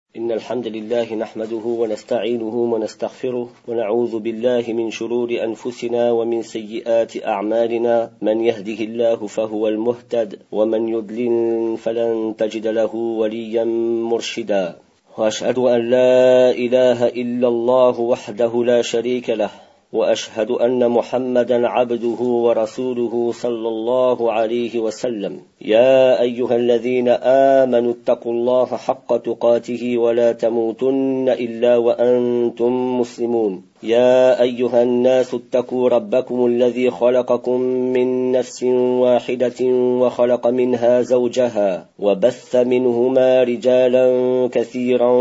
إن الحمد لله نحمده ونستعينه ونستغفره ونعوذ بالله من شرور أنفسنا ومن سيئات أعمالنا. من يهده الله فهو المهتد ومن يضلل فلن تجد له وليا مرشدا. وأشهد أن لا إله إلا الله وحده لا شريك له، وأشهد أن محمدا عبده ورسوله صلى الله عليه وسلم. يا أيها الذين آمنوا اتقوا الله حق تقاته ولا تموتن إلا وأنتم مسلمون. يا أيها الناس اتقوا ربكم الذي خلقكم من نفس واحدة وخلق منها زوجها وبث منهما رجالا كثيرا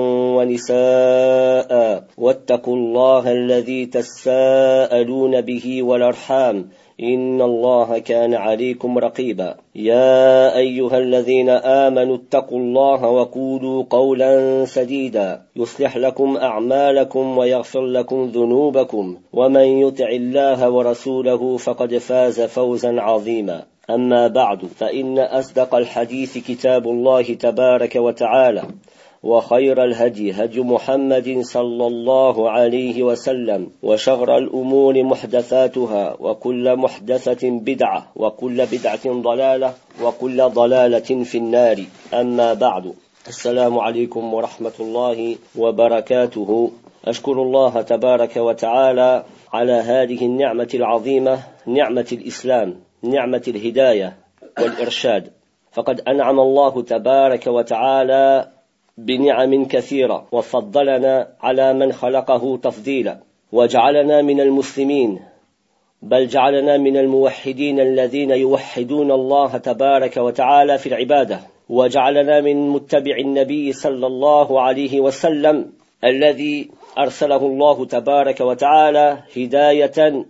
ونساء، واتقوا الله الذي تساءلون به والأرحام إن الله كان عليكم رقيبا. يا أيها الذين آمنوا اتقوا الله وقولوا قولا سديدا يصلح لكم أعمالكم ويغفر لكم ذنوبكم، ومن يطع الله ورسوله فقد فاز فوزا عظيما. أما بعد، فإن أصدق الحديث كتاب الله تبارك وتعالى، وخير الهدي هدي محمد صلى الله عليه وسلم، وشر الأمور محدثاتها، وكل محدثة بدعة، وكل بدعة ضلالة، وكل ضلالة في النار. أما بعد، السلام عليكم ورحمة الله وبركاته. أشكر الله تبارك وتعالى على هذه النعمة العظيمة، نعمة الإسلام، نعمة الهداية والإرشاد. فقد أنعم الله تبارك وتعالى بنعم كثيرة، وفضلنا على من خلقه تفضيلا، وجعلنا من المسلمين، بل جعلنا من الموحدين الذين يوحدون الله تبارك وتعالى في العبادة، وجعلنا من متبع النبي صلى الله عليه وسلم الذي أرسله الله تبارك وتعالى هداية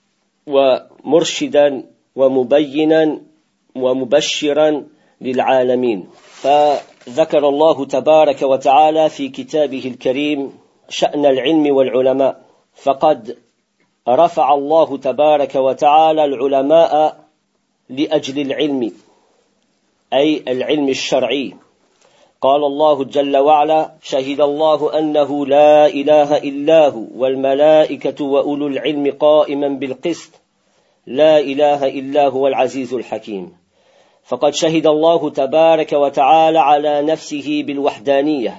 ومرشدا ومبينا ومبشرا للعالمين. فذكر الله تبارك وتعالى في كتابه الكريم شأن العلم والعلماء، فقد رفع الله تبارك وتعالى العلماء لأجل العلم، أي العلم الشرعي. قال الله جل وعلا: شهد الله أنه لا إله إلا هو والملائكة وأولو العلم قائما بالقسط لا إله إلا هو العزيز الحكيم. فقد شهد الله تبارك وتعالى على نفسه بالوحدانية،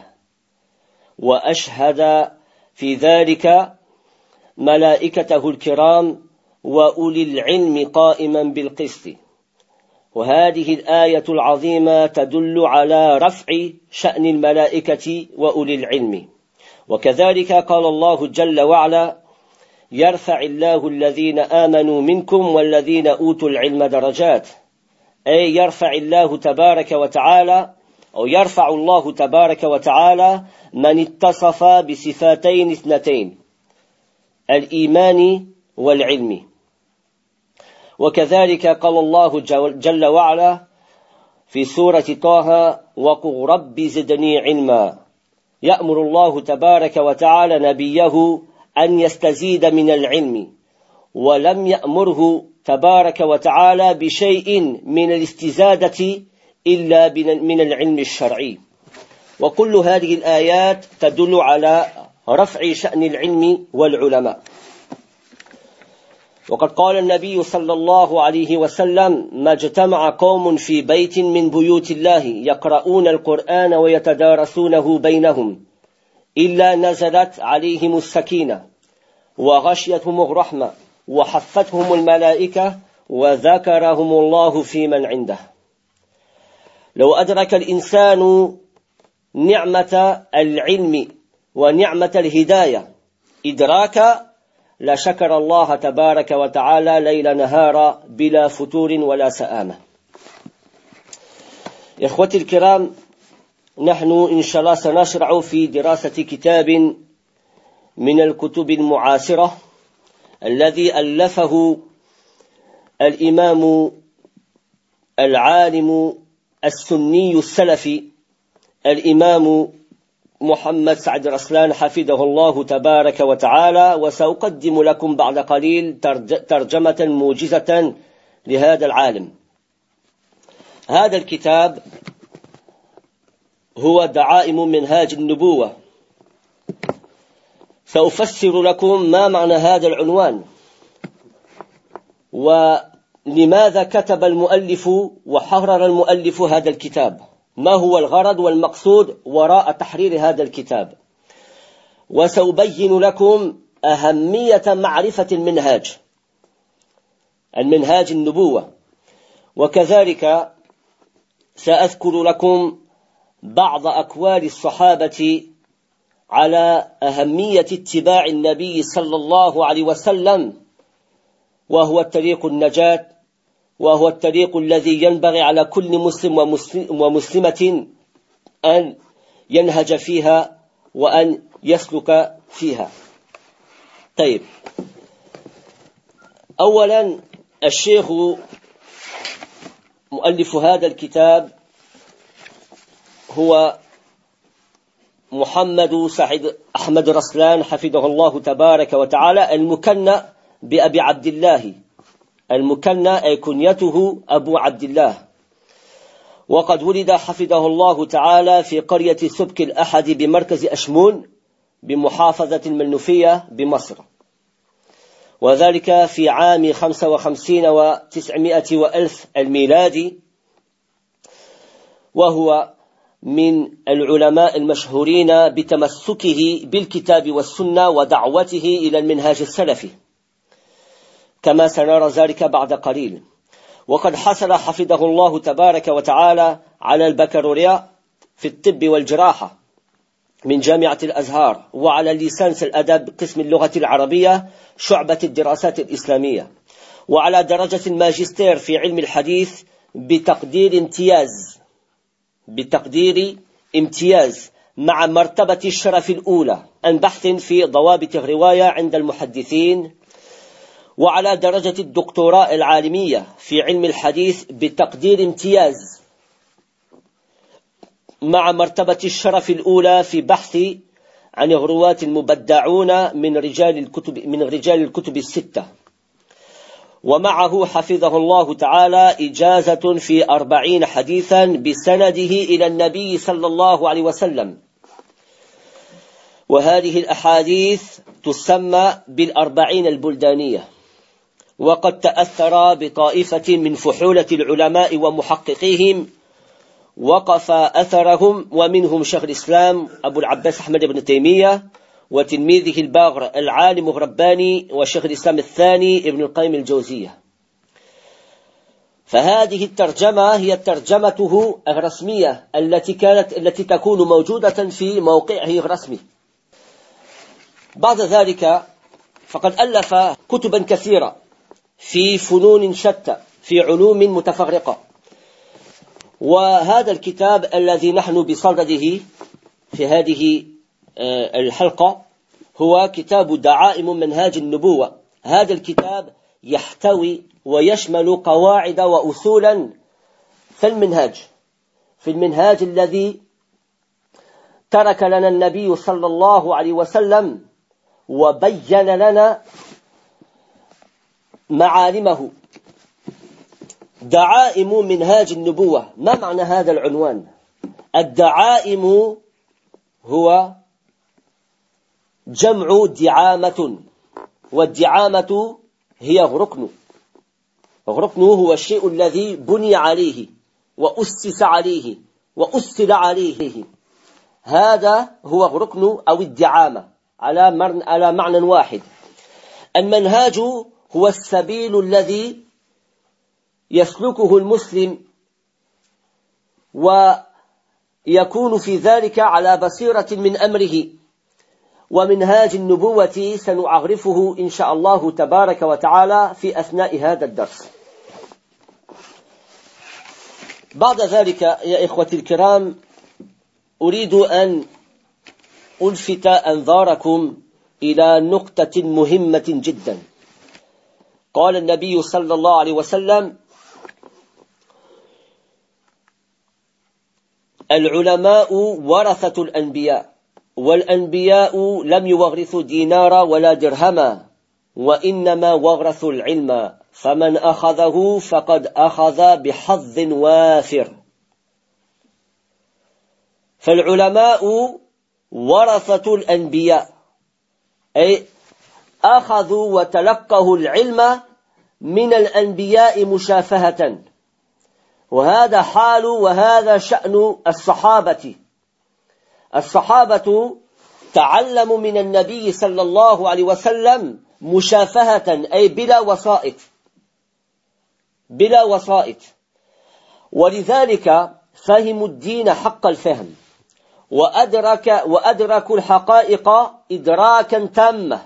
وأشهد في ذلك ملائكته الكرام وأولي العلم قائما بالقسط. وهذه الآية العظيمة تدل على رفع شأن الملائكة وأولي العلم. وكذلك قال الله جل وعلا: يرفع الله الذين آمنوا منكم والذين أوتوا العلم درجات، أي يرفع الله تبارك وتعالى، أو يرفع الله تبارك وتعالى من اتصف بصفتين اثنتين: الإيمان والعلم. وكذلك قال الله جل وعلا في سورة طه: وقل رب زدني علما. يأمر الله تبارك وتعالى نبيه أن يستزيد من العلم، ولم يأمره تبارك وتعالى بشيء من الاستزادة إلا من العلم الشرعي. وكل هذه الآيات تدل على رفع شأن العلم والعلماء. وقد قال النبي صلى الله عليه وسلم: ما اجتمع قوم في بيت من بيوت الله يقرؤون القرآن ويتدارسونه بينهم إلا نزلت عليهم السكينة وغشيتهم الرحمة وحفتهم الملائكة وذكرهم الله في من عنده. لو أدرك الإنسان نعمة العلم ونعمة الهداية إدراكا لشكر الله تبارك وتعالى ليل نهار بلا فتور ولا سآمة. إخوتي الكرام، نحن إن شاء الله سنشرع في دراسة كتاب من الكتب المعاصرة الذي ألفه الإمام العالم السني السلفي الإمام محمد سعد رسلان حفظه الله تبارك وتعالى. وسأقدم لكم بعد قليل ترجمة موجزة لهذا العالم. هذا الكتاب هو دعائم منهاج النبوة. سأفسر لكم ما معنى هذا العنوان، ولماذا كتب المؤلف وحرر المؤلف هذا الكتاب، ما هو الغرض والمقصود وراء تحرير هذا الكتاب، وسأبين لكم أهمية معرفة المنهاج النبوة، وكذلك سأذكر لكم بعض أقوال الصحابة على أهمية اتباع النبي صلى الله عليه وسلم، وهو الطريق النجاة، وهو الطريق الذي ينبغي على كل مسلم ومسلمة أن ينهج فيها وأن يسلك فيها. طيب، أولا الشيخ مؤلف هذا الكتاب هو محمد سعيد أحمد رسلان حفظه الله تبارك وتعالى، المكنى بأبي عبد الله، المكنى أي كنيته أبو عبد الله، وقد ولد حفظه الله تعالى في قرية سبك الأحد بمركز أشمون بمحافظة المنوفية بمصر، وذلك في عام 55 و900 وألف الميلادي، وهو من العلماء المشهورين بتمسكه بالكتاب والسنة ودعوته إلى المنهاج السلفي، كما سنرى ذلك بعد قليل. وقد حصل حفظه الله تبارك وتعالى على البكالوريا في الطب والجراحة من جامعة الأزهر، وعلى ليسانس الأدب قسم اللغة العربية شعبة الدراسات الإسلامية، وعلى درجة الماجستير في علم الحديث بتقدير امتياز مع مرتبة الشرف الأولى عن بحث في ضوابط الرواية عند المحدثين، وعلى درجة الدكتوراه العالمية في علم الحديث بتقدير امتياز مع مرتبة الشرف الأولى في بحث عن الرواة المبدعون من رجال الكتب الستة. ومعه حفظه الله تعالى إجازة في 40 حديثا بسنده إلى النبي صلى الله عليه وسلم، وهذه الأحاديث تسمى بالأربعين البلدانية. وقد تأثر بطائفة من فحولة العلماء ومحققيهم وقف أثرهم، ومنهم شيخ الإسلام أبو العباس أحمد بن تيمية، وتلميذه الباغر العالم الرباني، وشيخ الإسلام الثاني ابن القيم الجوزية. فهذه الترجمة هي ترجمته الرسمية التي تكون موجودة في موقعه الرسمي. بعد ذلك فقد ألف كتبا كثيرة في فنون شتى في علوم متفرقة، وهذا الكتاب الذي نحن بصدده في هذه الحلقة هو كتاب دعائم منهاج النبوة. هذا الكتاب يحتوي ويشمل قواعد وأصولا في المنهاج الذي ترك لنا النبي صلى الله عليه وسلم وبين لنا معالمه. دعائم منهاج النبوة، ما معنى هذا العنوان؟ الدعائم هو جمع دعامة، والدعامة هي غركن هو الشيء الذي بني عليه وأسس عليه وأسل عليه، هذا هو غركن أو الدعامة على معنى واحد. المنهاج هو السبيل الذي يسلكه المسلم ويكون في ذلك على بصيرة من أمره. ومنهاج النبوة سنعرفه إن شاء الله تبارك وتعالى في أثناء هذا الدرس. بعد ذلك يا إخوتي الكرام، أريد أن ألفت أنظاركم إلى نقطة مهمة جدا. قال النبي صلى الله عليه وسلم: العلماء ورثة الأنبياء، والأنبياء لم يورثوا دينارا ولا درهما، وإنما ورثوا العلم، فمن أخذه فقد أخذ بحظ وافر. فالعلماء ورثة الأنبياء، أي أخذوا وتلقوا العلم من الأنبياء مشافهة، وهذا حال وهذا شأن الصحابة. الصحابة تعلموا من النبي صلى الله عليه وسلم مشافهة، أي بلا وسائط، ولذلك فهموا الدين حق الفهم، وأدركوا الحقائق إدراكا تاما،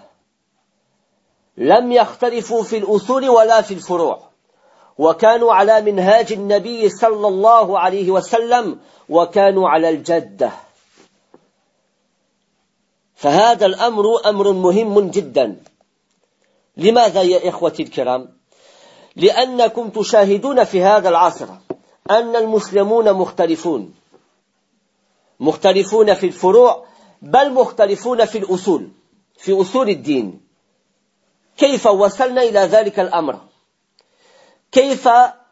لم يختلفوا في الأصول ولا في الفروع، وكانوا على منهاج النبي صلى الله عليه وسلم، وكانوا على الجدة. فهذا الأمر أمر مهم جدا. لماذا يا إخوتي الكرام؟ لأنكم تشاهدون في هذا العصر أن المسلمون مختلفون في الفروع، بل مختلفون في أصول الدين. كيف وصلنا إلى ذلك الأمر؟ كيف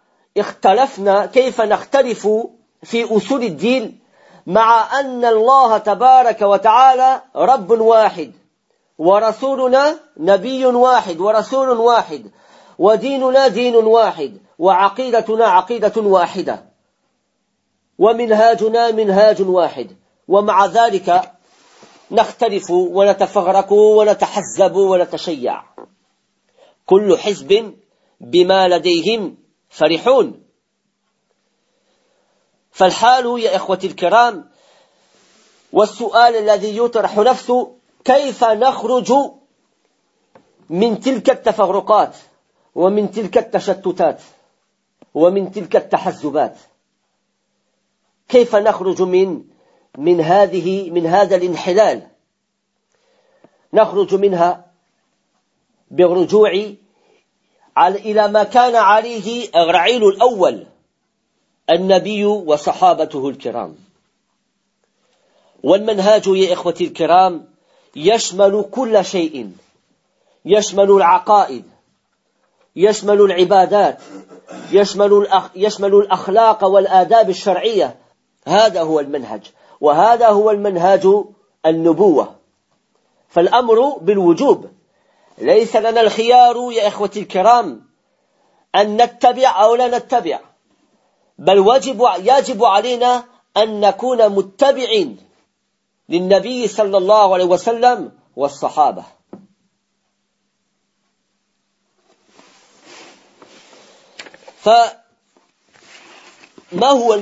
نختلف في أصول الدين، مع أن الله تبارك وتعالى رب واحد، ورسولنا نبي واحد ورسول واحد، وديننا دين واحد، وعقيدتنا عقيدة واحدة، ومنهاجنا منهاج واحد، ومع ذلك نختلف ونتفرق ونتحزب ونتشيع، كل حزب بما لديهم فرحون. فالحال يا إخوتي الكرام، والسؤال الذي يطرح نفسه: كيف نخرج من تلك التفرقات ومن تلك التشتتات ومن تلك التحزبات؟ كيف نخرج من هذا الانحلال؟ نخرج منها بالرجوع إلى ما كان عليه الرعيل الأول، النبي وصحابته الكرام. والمنهاج يا إخوتي الكرام يشمل كل شيء، يشمل العقائد، يشمل العبادات، يشمل الأخلاق والآداب الشرعية. هذا هو المنهج، وهذا هو المنهاج النبوة. فالأمر بالوجوب، ليس لنا الخيار يا إخوتي الكرام أن نتبع أو لا نتبع، بل يجب علينا أن نكون متبعين للنبي صلى الله عليه وسلم والصحابة. فما هو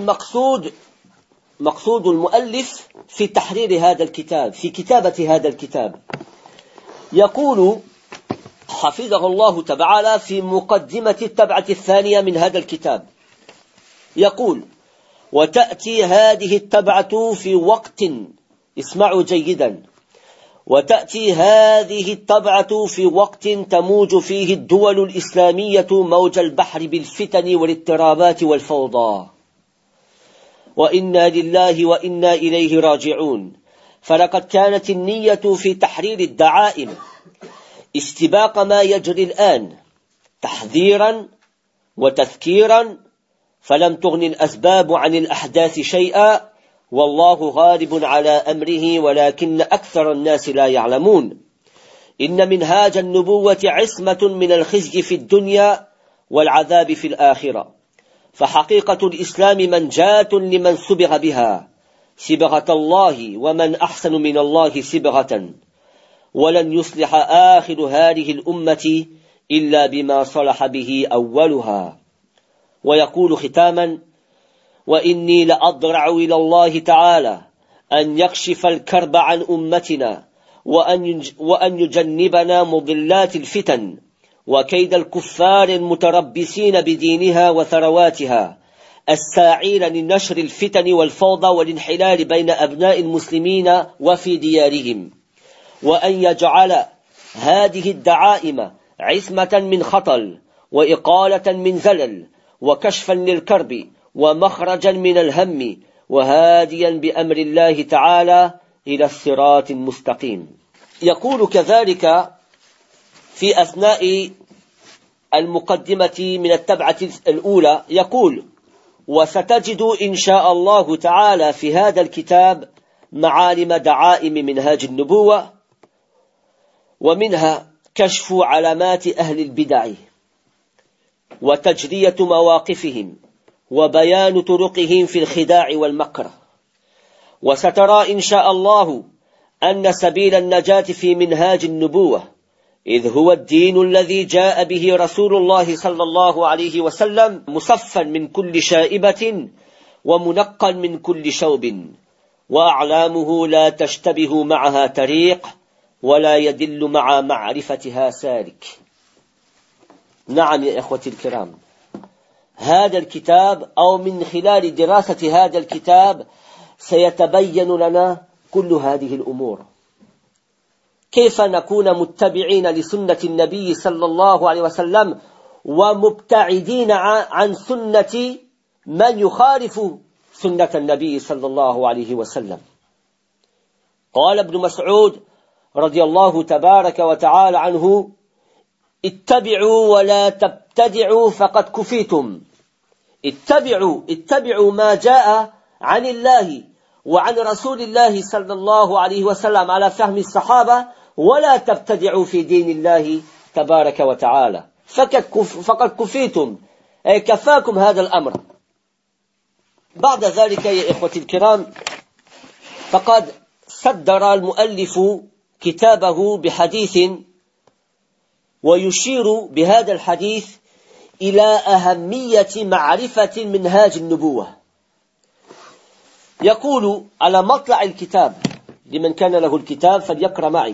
مقصود المؤلف في تحرير هذا الكتاب، في كتابة هذا الكتاب؟ يقول حفظه الله تعالى في مقدمة الطبعة الثانية من هذا الكتاب، يقول: وتأتي هذه الطبعة في وقت، اسمعوا جيدا، وتأتي هذه الطبعة في وقت تموج فيه الدول الإسلامية موج البحر بالفتن والاضطرابات والفوضى، وإنا لله وإنا إليه راجعون. فلقد كانت النية في تحرير الدعائم استباق ما يجري الآن، تحذيرا وتذكيرا، فلم تغن الأسباب عن الأحداث شيئا، والله غالب على أمره ولكن أكثر الناس لا يعلمون. إن منهاج النبوة عصمة من الخزي في الدنيا والعذاب في الآخرة، فحقيقة الإسلام منجاة لمن صبغ بها صبغة الله، ومن أحسن من الله صبغة، ولن يصلح آخر هذه الأمة إلا بما صلح به أولها. ويقول ختاما: وإني لأضرع إلى الله تعالى أن يكشف الكرب عن أمتنا، وأن يجنبنا مضلات الفتن وكيد الكفار المتربصين بدينها وثرواتها، الساعين لنشر الفتن والفوضى والانحلال بين أبناء المسلمين وفي ديارهم، وأن يجعل هذه الدعائم عصمة من خطل، وإقالة من زلل، وكشفا للكرب، ومخرجا من الهم، وهاديا بأمر الله تعالى إلى الصراط المستقيم. يقول كذلك في أثناء المقدمة من الطبعة الأولى، يقول: وستجد إن شاء الله تعالى في هذا الكتاب معالم دعائم منهاج النبوة، ومنها كشف علامات أهل البدع وتجلية مواقفهم وبيان طرقهم في الخداع والمكر. وسترى إن شاء الله أن سبيل النجاة في منهاج النبوة، إذ هو الدين الذي جاء به رسول الله صلى الله عليه وسلم مصفا من كل شائبة ومنقا من كل شوب، وأعلامه لا تشتبه معها طريق ولا يدل مع معرفتها سالك. نعم يا إخوتي الكرام، هذا الكتاب أو من خلال دراسة هذا الكتاب سيتبين لنا كل هذه الأمور، كيف نكون متبعين لسنة النبي صلى الله عليه وسلم ومبتعدين عن سنة من يخالف سنة النبي صلى الله عليه وسلم. قال ابن مسعود رضي الله تبارك وتعالى عنه: اتبعوا ولا تبتدعوا فقد كفيتم. اتبعوا ما جاء عن الله وعن رسول الله صلى الله عليه وسلم على فهم الصحابة، ولا تبتدعوا في دين الله تبارك وتعالى فقد كفيتم، أي كفاكم هذا الأمر. بعد ذلك يا إخوتي الكرام، فقد صدر المؤلف كتابه بحديث، ويشير بهذا الحديث إلى أهمية معرفة منهاج النبوة. يقول على مطلع الكتاب، لمن كان له الكتاب فليقرأ معي: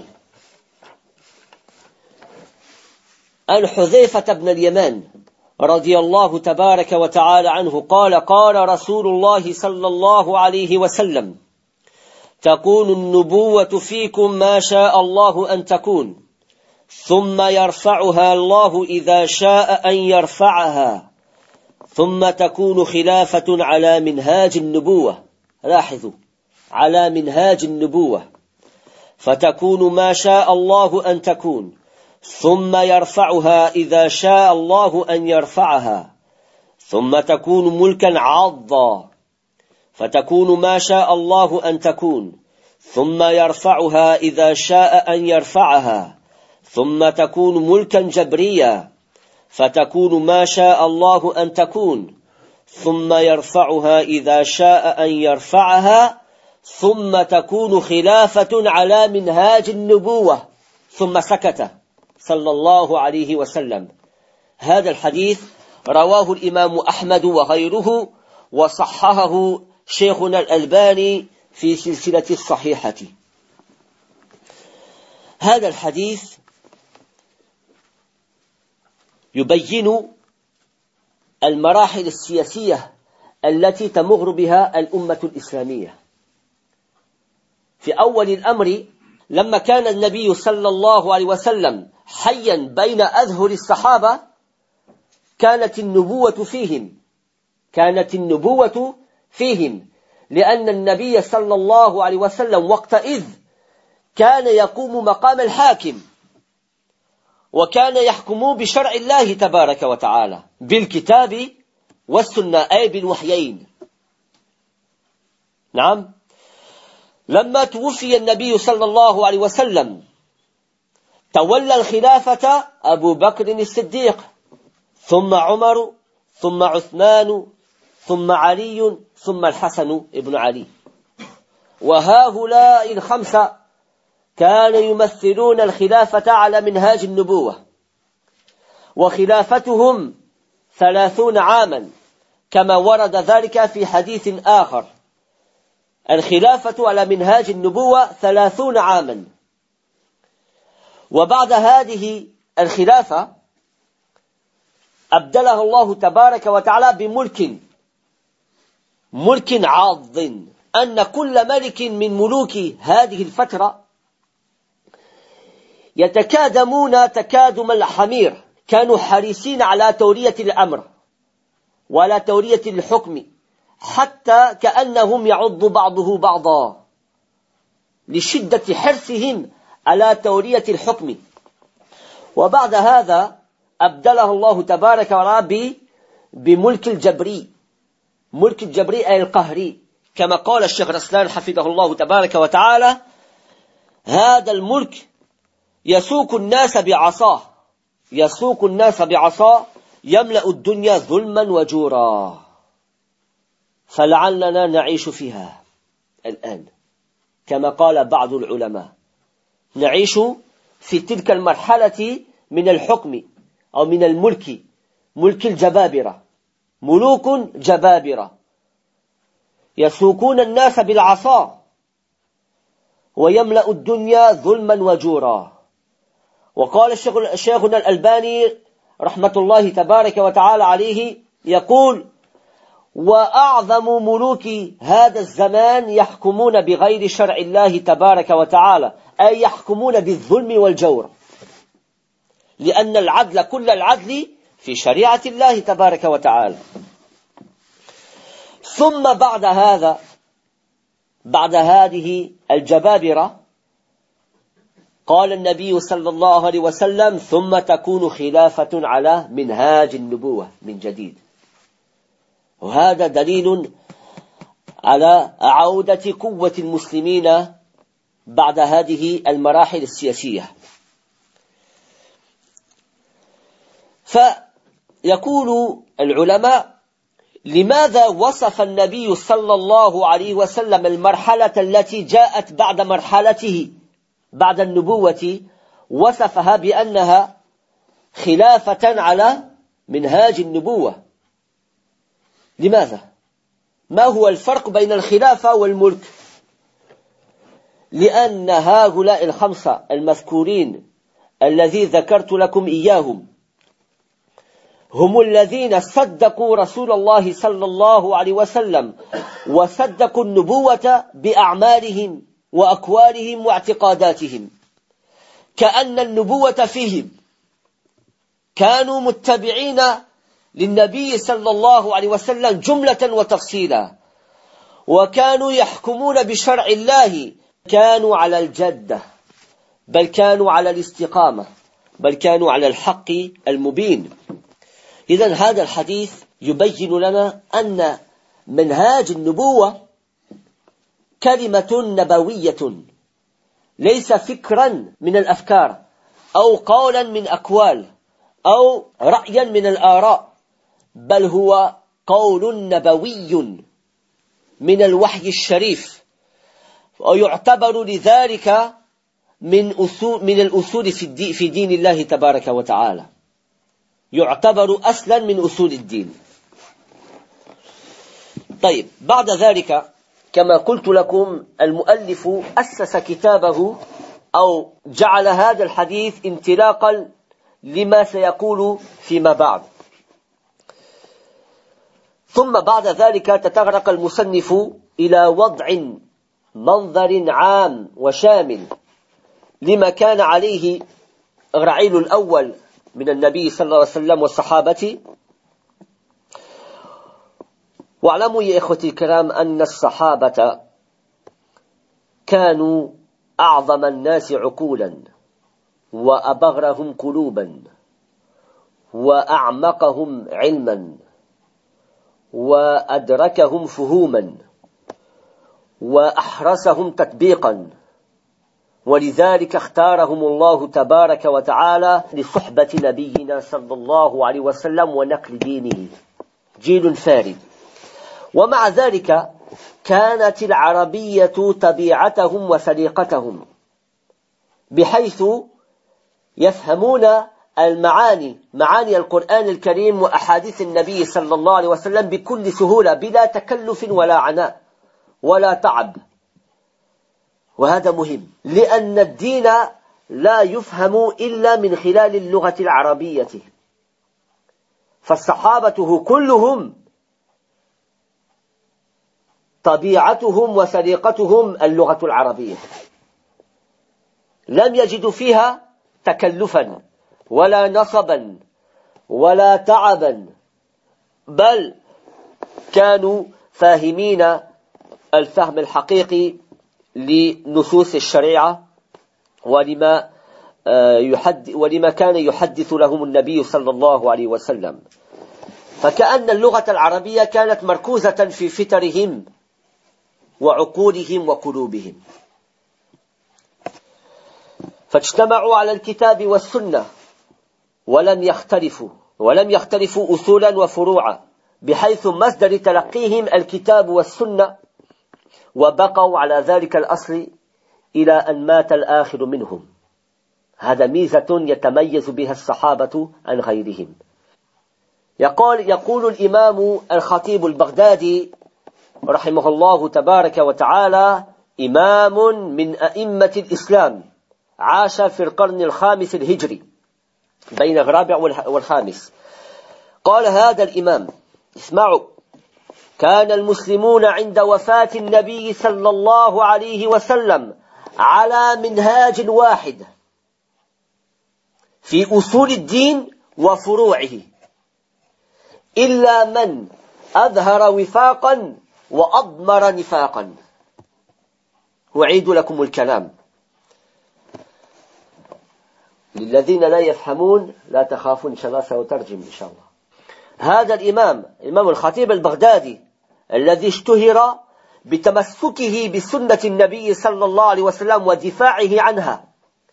عن حذيفة بن اليمان رضي الله تبارك وتعالى عنه قال: قال رسول الله صلى الله عليه وسلم: تكون النبوة فيكم ما شاء الله أن تكون، ثم يرفعها الله إذا شاء أن يرفعها، ثم تكون خلافة على منهاج النبوة. لاحظوا: على منهاج النبوة، فتكون ما شاء الله أن تكون، ثم يرفعها إذا شاء الله أن يرفعها، ثم تكون ملكا عضا، فتكون ما شاء الله أن تكون، ثم يرفعها إذا شاء أن يرفعها، ثم تكون ملكا جبريا، فتكون ما شاء الله أن تكون، ثم يرفعها إذا شاء أن يرفعها، ثم تكون خلافة على منهاج النبوة. ثم سكت صلى الله عليه وسلم. هذا الحديث رواه الإمام أحمد وغيره، وصححه شيخنا الألباني في سلسلة الصحيحة. هذا الحديث يبين المراحل السياسية التي تمر بها الأمة الإسلامية. في أول الأمر، لما كان النبي صلى الله عليه وسلم حيا بين أظهر الصحابة، كانت النبوة فيهم، لأن النبي صلى الله عليه وسلم وقتئذ كان يقوم مقام الحاكم، وكان يحكم بشرع الله تبارك وتعالى بالكتاب والسنة، أي بالوحيين. نعم. لما توفي النبي صلى الله عليه وسلم، تولى الخلافة أبو بكر الصديق، ثم عمر، ثم عثمان، ثم علي، ثم الحسن ابن علي. وهؤلاء الخمسة كانوا يمثلون الخلافة على منهاج النبوة، وخلافتهم 30 عاما كما ورد ذلك في حديث آخر. الخلافة على منهاج النبوة 30 عاما. وبعد هذه الخلافة أبدلها الله تبارك وتعالى بملك عاض، أن كل ملك من ملوك هذه الفترة يتكادمون تكادم الحمير، كانوا حريصين على تولية الأمر ولا تولية الحكم، حتى كأنهم يعض بعضه بعضا لشدة حرصهم على تولية الحكم. وبعد هذا أبدله الله تبارك وتعالى بملك الجبري، ملك الجبري أي القهري، كما قال الشيخ رسلان حفظه الله تبارك وتعالى: هذا الملك يسوق الناس بعصاه، يسوق الناس بعصاه يملأ الدنيا ظلما وجورا، فلعلنا نعيش فيها الآن، كما قال بعض العلماء، نعيش في تلك المرحلة من الحكم أو من الملك، ملك الجبابرة، ملوك جبابرة يسوقون الناس بالعصا ويملأ الدنيا ظلما وجورا. وقال شيخنا الألباني رحمة الله تبارك وتعالى عليه يقول: وأعظم ملوك هذا الزمان يحكمون بغير شرع الله تبارك وتعالى، أي يحكمون بالظلم والجور، لأن العدل كل العدل في شريعة الله تبارك وتعالى. ثم بعد هذه الجبابرة قال النبي صلى الله عليه وسلم: ثم تكون خلافة على منهاج النبوة من جديد. وهذا دليل على عودة قوة المسلمين بعد هذه المراحل السياسية. فيقول العلماء: لماذا وصف النبي صلى الله عليه وسلم المرحلة التي جاءت بعد مرحلته بعد النبوة، وصفها بأنها خلافة على منهاج النبوة؟ لماذا؟ ما هو الفرق بين الخلافة والملك؟ لأن هؤلاء الخمسة المذكورين الذي ذكرت لكم إياهم هم الذين صدقوا رسول الله صلى الله عليه وسلم، وصدقوا النبوة بأعمالهم وأقوالهم واعتقاداتهم، كأن النبوة فيهم، كانوا متبعين للنبي صلى الله عليه وسلم جملة وتفصيلا، وكانوا يحكمون بشرع الله، كانوا على الجدة، بل كانوا على الاستقامة، بل كانوا على الحق المبين. إذن هذا الحديث يبين لنا أن منهاج النبوة كلمة نبوية، ليس فكرا من الأفكار أو قولا من أقوال أو رأيا من الآراء، بل هو قول نبوي من الوحي الشريف، ويعتبر لذلك من الأصول في دين الله تبارك وتعالى، يعتبر أصلا من أصول الدين. طيب، بعد ذلك كما قلت لكم المؤلف أسس كتابه أو جعل هذا الحديث انطلاقا لما سيقول فيما بعد. ثم بعد ذلك تطرق المصنف إلى وضع منظر عام وشامل لما كان عليه الرعيل الأول من النبي صلى الله عليه وسلم والصحابة. واعلموا يا إخوتي الكرام أن الصحابة كانوا أعظم الناس عقولا، وأبغرهم قلوبا، وأعمقهم علما، وأدركهم فهوما، وأحرسهم تطبيقا، ولذلك اختارهم الله تبارك وتعالى لصحبة نبينا صلى الله عليه وسلم ونقل دينه، جيل فارد. ومع ذلك كانت العربية طبيعتهم وسليقتهم، بحيث يفهمون معاني القرآن الكريم وأحاديث النبي صلى الله عليه وسلم بكل سهولة، بلا تكلف ولا عناء ولا تعب. وهذا مهم، لأن الدين لا يفهم إلا من خلال اللغة العربية، فالصحابة كلهم طبيعتهم وسليقتهم اللغة العربية، لم يجدوا فيها تكلفا ولا نصبا ولا تعبا، بل كانوا فاهمين الفهم الحقيقي لنصوص الشريعة ولما كان يحدث لهم النبي صلى الله عليه وسلم. فكأن اللغة العربية كانت مركوزة في فطرهم وعقولهم وقلوبهم، فاجتمعوا على الكتاب والسنة ولم يختلفوا أصولا وفروعا، بحيث مصدر تلقيهم الكتاب والسنة، وبقوا على ذلك الأصل إلى أن مات الآخر منهم. هذا ميزة يتميز بها الصحابة عن غيرهم. يقول الإمام الخطيب البغدادي رحمه الله تبارك وتعالى: إمام من أئمة الإسلام، عاش في القرن الخامس الهجري بين الرابع والخامس. قال هذا الإمام، اسمعوا: كان المسلمون عند وفاة النبي صلى الله عليه وسلم على منهاج واحد في أصول الدين وفروعه، إلا من أظهر وفاقا وأضمر نفاقا. أعيد لكم الكلام للذين لا يفهمون، لا تخافوا إن شاء الله سأترجم إن شاء الله. هذا الإمام الخطيب البغدادي الذي اشتهر بتمسكه بسنة النبي صلى الله عليه وسلم ودفاعه عنها،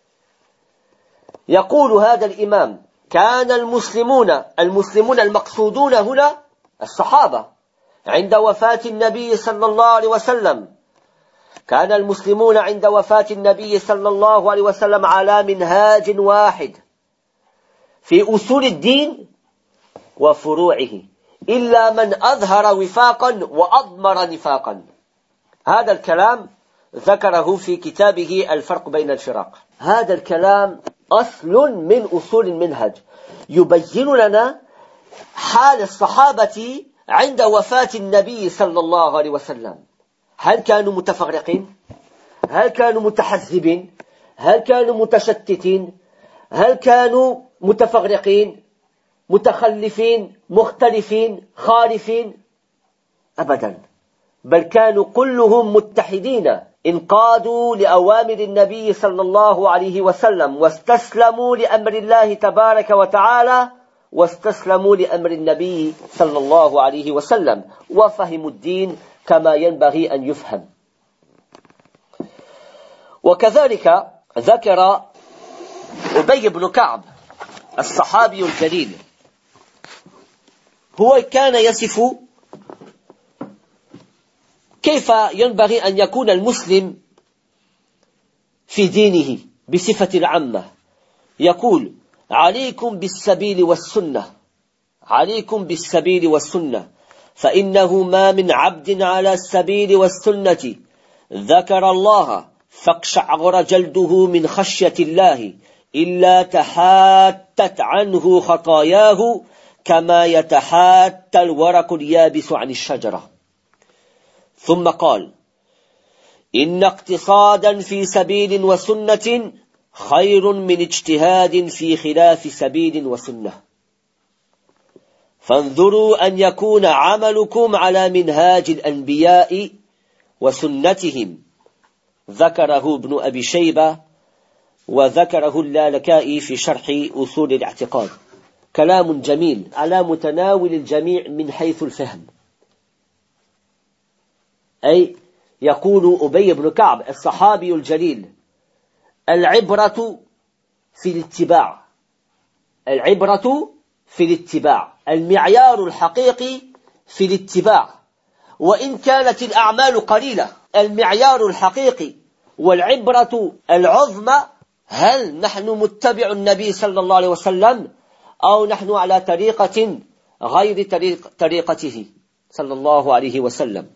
يقول هذا الإمام: كان المسلمون المقصودون هنا الصحابة عند وفاة النبي صلى الله عليه وسلم، كان المسلمون عند وفاة النبي صلى الله عليه وسلم على منهاج واحد في أصول الدين وفروعه، إلا من أظهر وفاقا وأضمر نفاقا. هذا الكلام ذكره في كتابه الفرق بين الفرق. هذا الكلام أصل من أصول المنهج، يبين لنا حال الصحابة عند وفاة النبي صلى الله عليه وسلم. هل كانوا متفرقين؟ هل كانوا متحزبين؟ هل كانوا متشتتين؟ هل كانوا متفرقين متخلفين مختلفين خالفين؟ أبدا، بل كانوا كلهم متحدين، انقادوا لأوامر النبي صلى الله عليه وسلم، واستسلموا لأمر الله تبارك وتعالى، واستسلموا لأمر النبي صلى الله عليه وسلم، وفهموا الدين كما ينبغي أن يفهم. وكذلك ذكر أبي بن كعب الصحابي الجليل، هو كان يصف كيف ينبغي أن يكون المسلم في دينه بصفة العامة. يقول: عليكم بالسبيل والسنة، عليكم بالسبيل والسنة، فإنه ما من عبد على السبيل والسنة ذكر الله فاقشعر جلده من خشية الله إلا تحاتت عنه خطاياه كما يتحات الورق اليابس عن الشجرة. ثم قال: إن اقتصادا في سبيل وسنة خير من اجتهاد في خلاف سبيل وسنة، فانظروا أن يكون عملكم على منهاج الأنبياء وسنتهم. ذكره ابن أبي شيبة وذكره اللالكائي في شرح أصول الاعتقاد. كلام جميل على متناول الجميع من حيث الفهم. أي يقول أبي بن كعب الصحابي الجليل: العبرة في الاتباع، العبرة في الاتباع، المعيار الحقيقي في الاتباع، وإن كانت الأعمال قليلة، المعيار الحقيقي والعبرة العظمى هل نحن متبع النبي صلى الله عليه وسلم أو نحن على طريقة غير طريقته صلى الله عليه وسلم.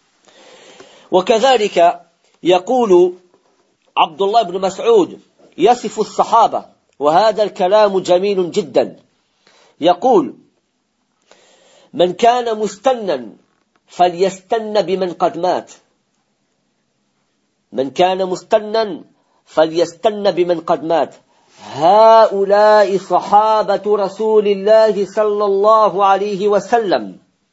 وكذلك يقول عبد الله بن مسعود يصف الصحابة، وهذا الكلام جميل جدا، يقول: من كان مستنا فليستن بمن قد مات، من كان مستنا فليستن بمن قد مات. هؤلاء صحابة رسول الله صلى الله عليه وسلم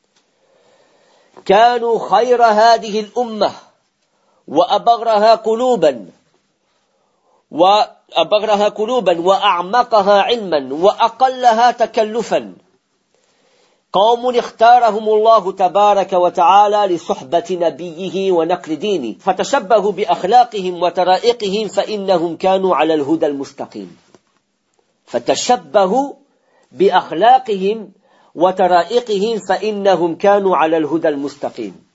كانوا خير هذه الأمة وأبغرها قلوبا وأعمقها علما وأقلها تكلفا. قوم اختارهم الله تبارك وتعالى لصحبة نبيه ونقل دينه فتشبهوا بأخلاقهم وطرائقهم فإنهم كانوا على الهدى المستقيم. فتشبهوا بأخلاقهم وطرائقهم فإنهم كانوا على الهدى المستقيم.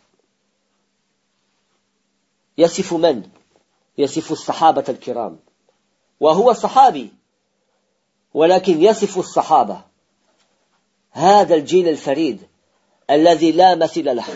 يصف من؟ يصف الصحابة الكرام، وهو صحابي ولكن يصف الصحابة، هذا الجيل الفريد الذي لا مثيل له.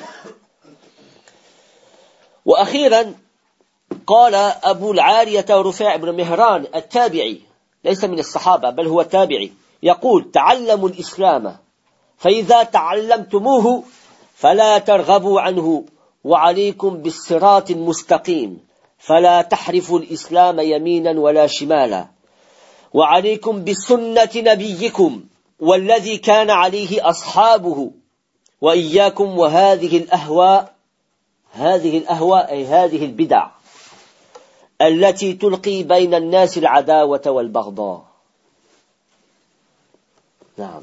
وأخيرا قال أبو العالية رفاع بن مهران التابعي، ليس من الصحابة بل هو تابعي، يقول: تعلموا الإسلام فإذا تعلمتموه فلا ترغبوا عنه، وعليكم بالصراط المستقيم فلا تحرفوا الإسلام يمينا ولا شمالا، وعليكم بسنة نبيكم والذي كان عليه أصحابه، وإياكم وهذه الأهواء، هذه الأهواء أي هذه البدع التي تلقي بين الناس العداوة والبغضاء. نعم،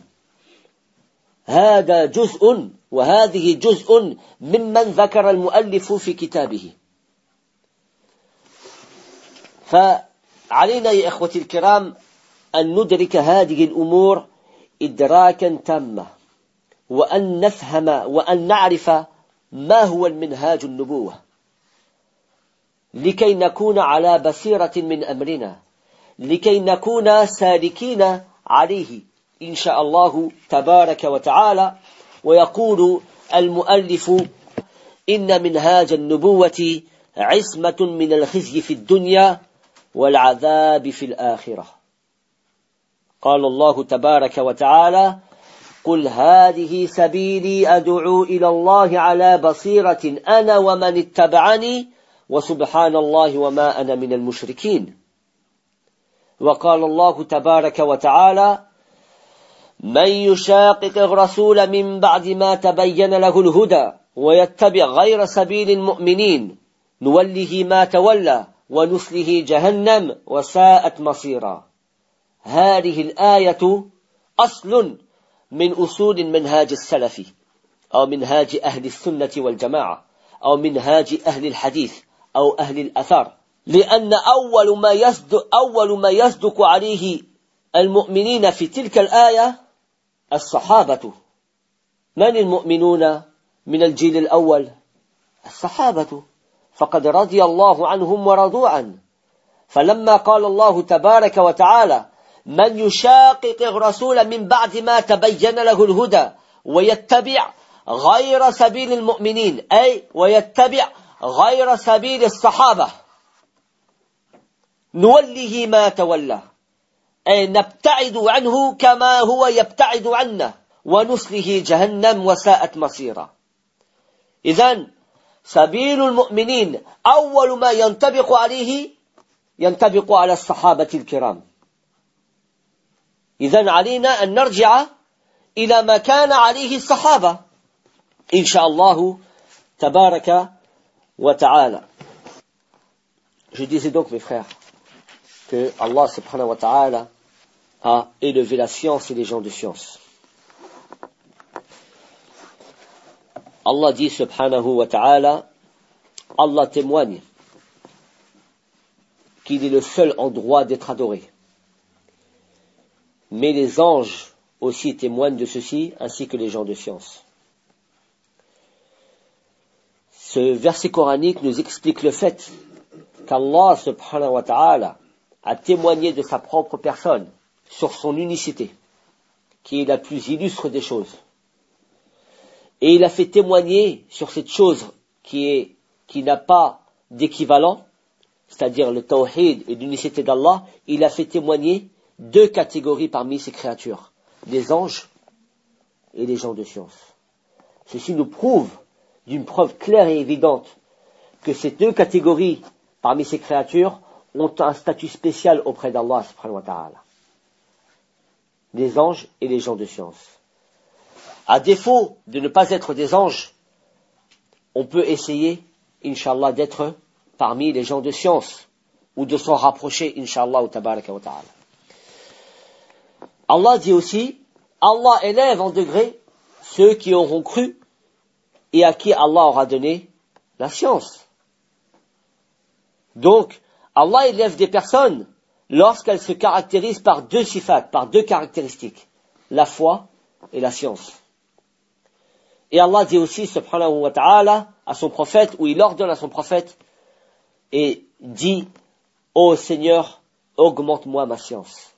هذا جزء وهذه جزء ممن ذكر المؤلف في كتابه. فعلينا يا إخوتي الكرام أن ندرك هذه الأمور إدراكا تاما، وأن نفهم وأن نعرف ما هو المنهاج النبوة، لكي نكون على بصيرة من أمرنا، لكي نكون سالكين عليه إن شاء الله تبارك وتعالى. ويقول المؤلف: إن منهاج النبوة عصمة من الخزي في الدنيا والعذاب في الآخرة. قال الله تبارك وتعالى: قل هذه سبيلي أدعو إلى الله على بصيرة أنا ومن اتبعني وسبحان الله وما أنا من المشركين. وقال الله تبارك وتعالى: من يشاقق الرسول من بعد ما تبين له الهدى ويتبع غير سبيل المؤمنين نوله ما تولى ونصله جهنم وساءت مصيرا. هذه الآية أصل من أصول منهاج السلف أو منهاج أهل السنة والجماعة أو منهاج أهل الحديث أو أهل الأثر، لأن أول ما يصدق عليه المؤمنين في تلك الآية الصحابة. من المؤمنون من الجيل الأول؟ الصحابة، فقد رضي الله عنهم ورضوا عنه. فلما قال الله تبارك وتعالى: من يشاقق الرسول من بعد ما تبين له الهدى ويتبع غير سبيل المؤمنين، أي ويتبع غير سبيل الصحابة، نوله ما تولى، أي نبتعد عنه كما هو يبتعد عنا، ونصله جهنم وساءت مصيرا. إذن سبيل المؤمنين أول ما ينطبق عليه ينطبق على الصحابة الكرام. إذن علينا أن نرجع إلى ما كان عليه الصحابة إن شاء الله تبارك وتعالى. Je disais donc, mes frères, que Allah subhanahu wa ta'ala a élevé la science et les gens de science. Allah dit subhanahu wa ta'ala, Allah témoigne qu'il est le seul en droit d'être adoré. Mais les anges aussi témoignent de ceci, ainsi que les gens de science. Ce verset coranique nous explique le fait qu'Allah subhanahu wa ta'ala a témoigné de sa propre personne sur son unicité, qui est la plus illustre des choses. Et il a fait témoigner sur cette chose qui n'a pas d'équivalent, c'est-à-dire le tawhid et l'unicité d'Allah, il a fait témoigner deux catégories parmi ses créatures, les anges et les gens de science. Ceci nous prouve d'une preuve claire et évidente que ces deux catégories parmi ces créatures ont un statut spécial auprès d'Allah subhanahu wa ta'ala. Les anges et les gens de science. À défaut de ne pas être des anges, on peut essayer, inshallah, d'être parmi les gens de science, ou de s'en rapprocher, inshallah, tabaraka wa ta'ala. Allah dit aussi, Allah élève en degré ceux qui auront cru et à qui Allah aura donné la science. Donc, Allah élève des personnes lorsqu'elles se caractérisent par deux sifat, par deux caractéristiques, la foi et la science. Et Allah dit aussi, subhanahu wa ta'ala, à son prophète, ou il ordonne à son prophète, et dit, ô Seigneur, augmente-moi ma science.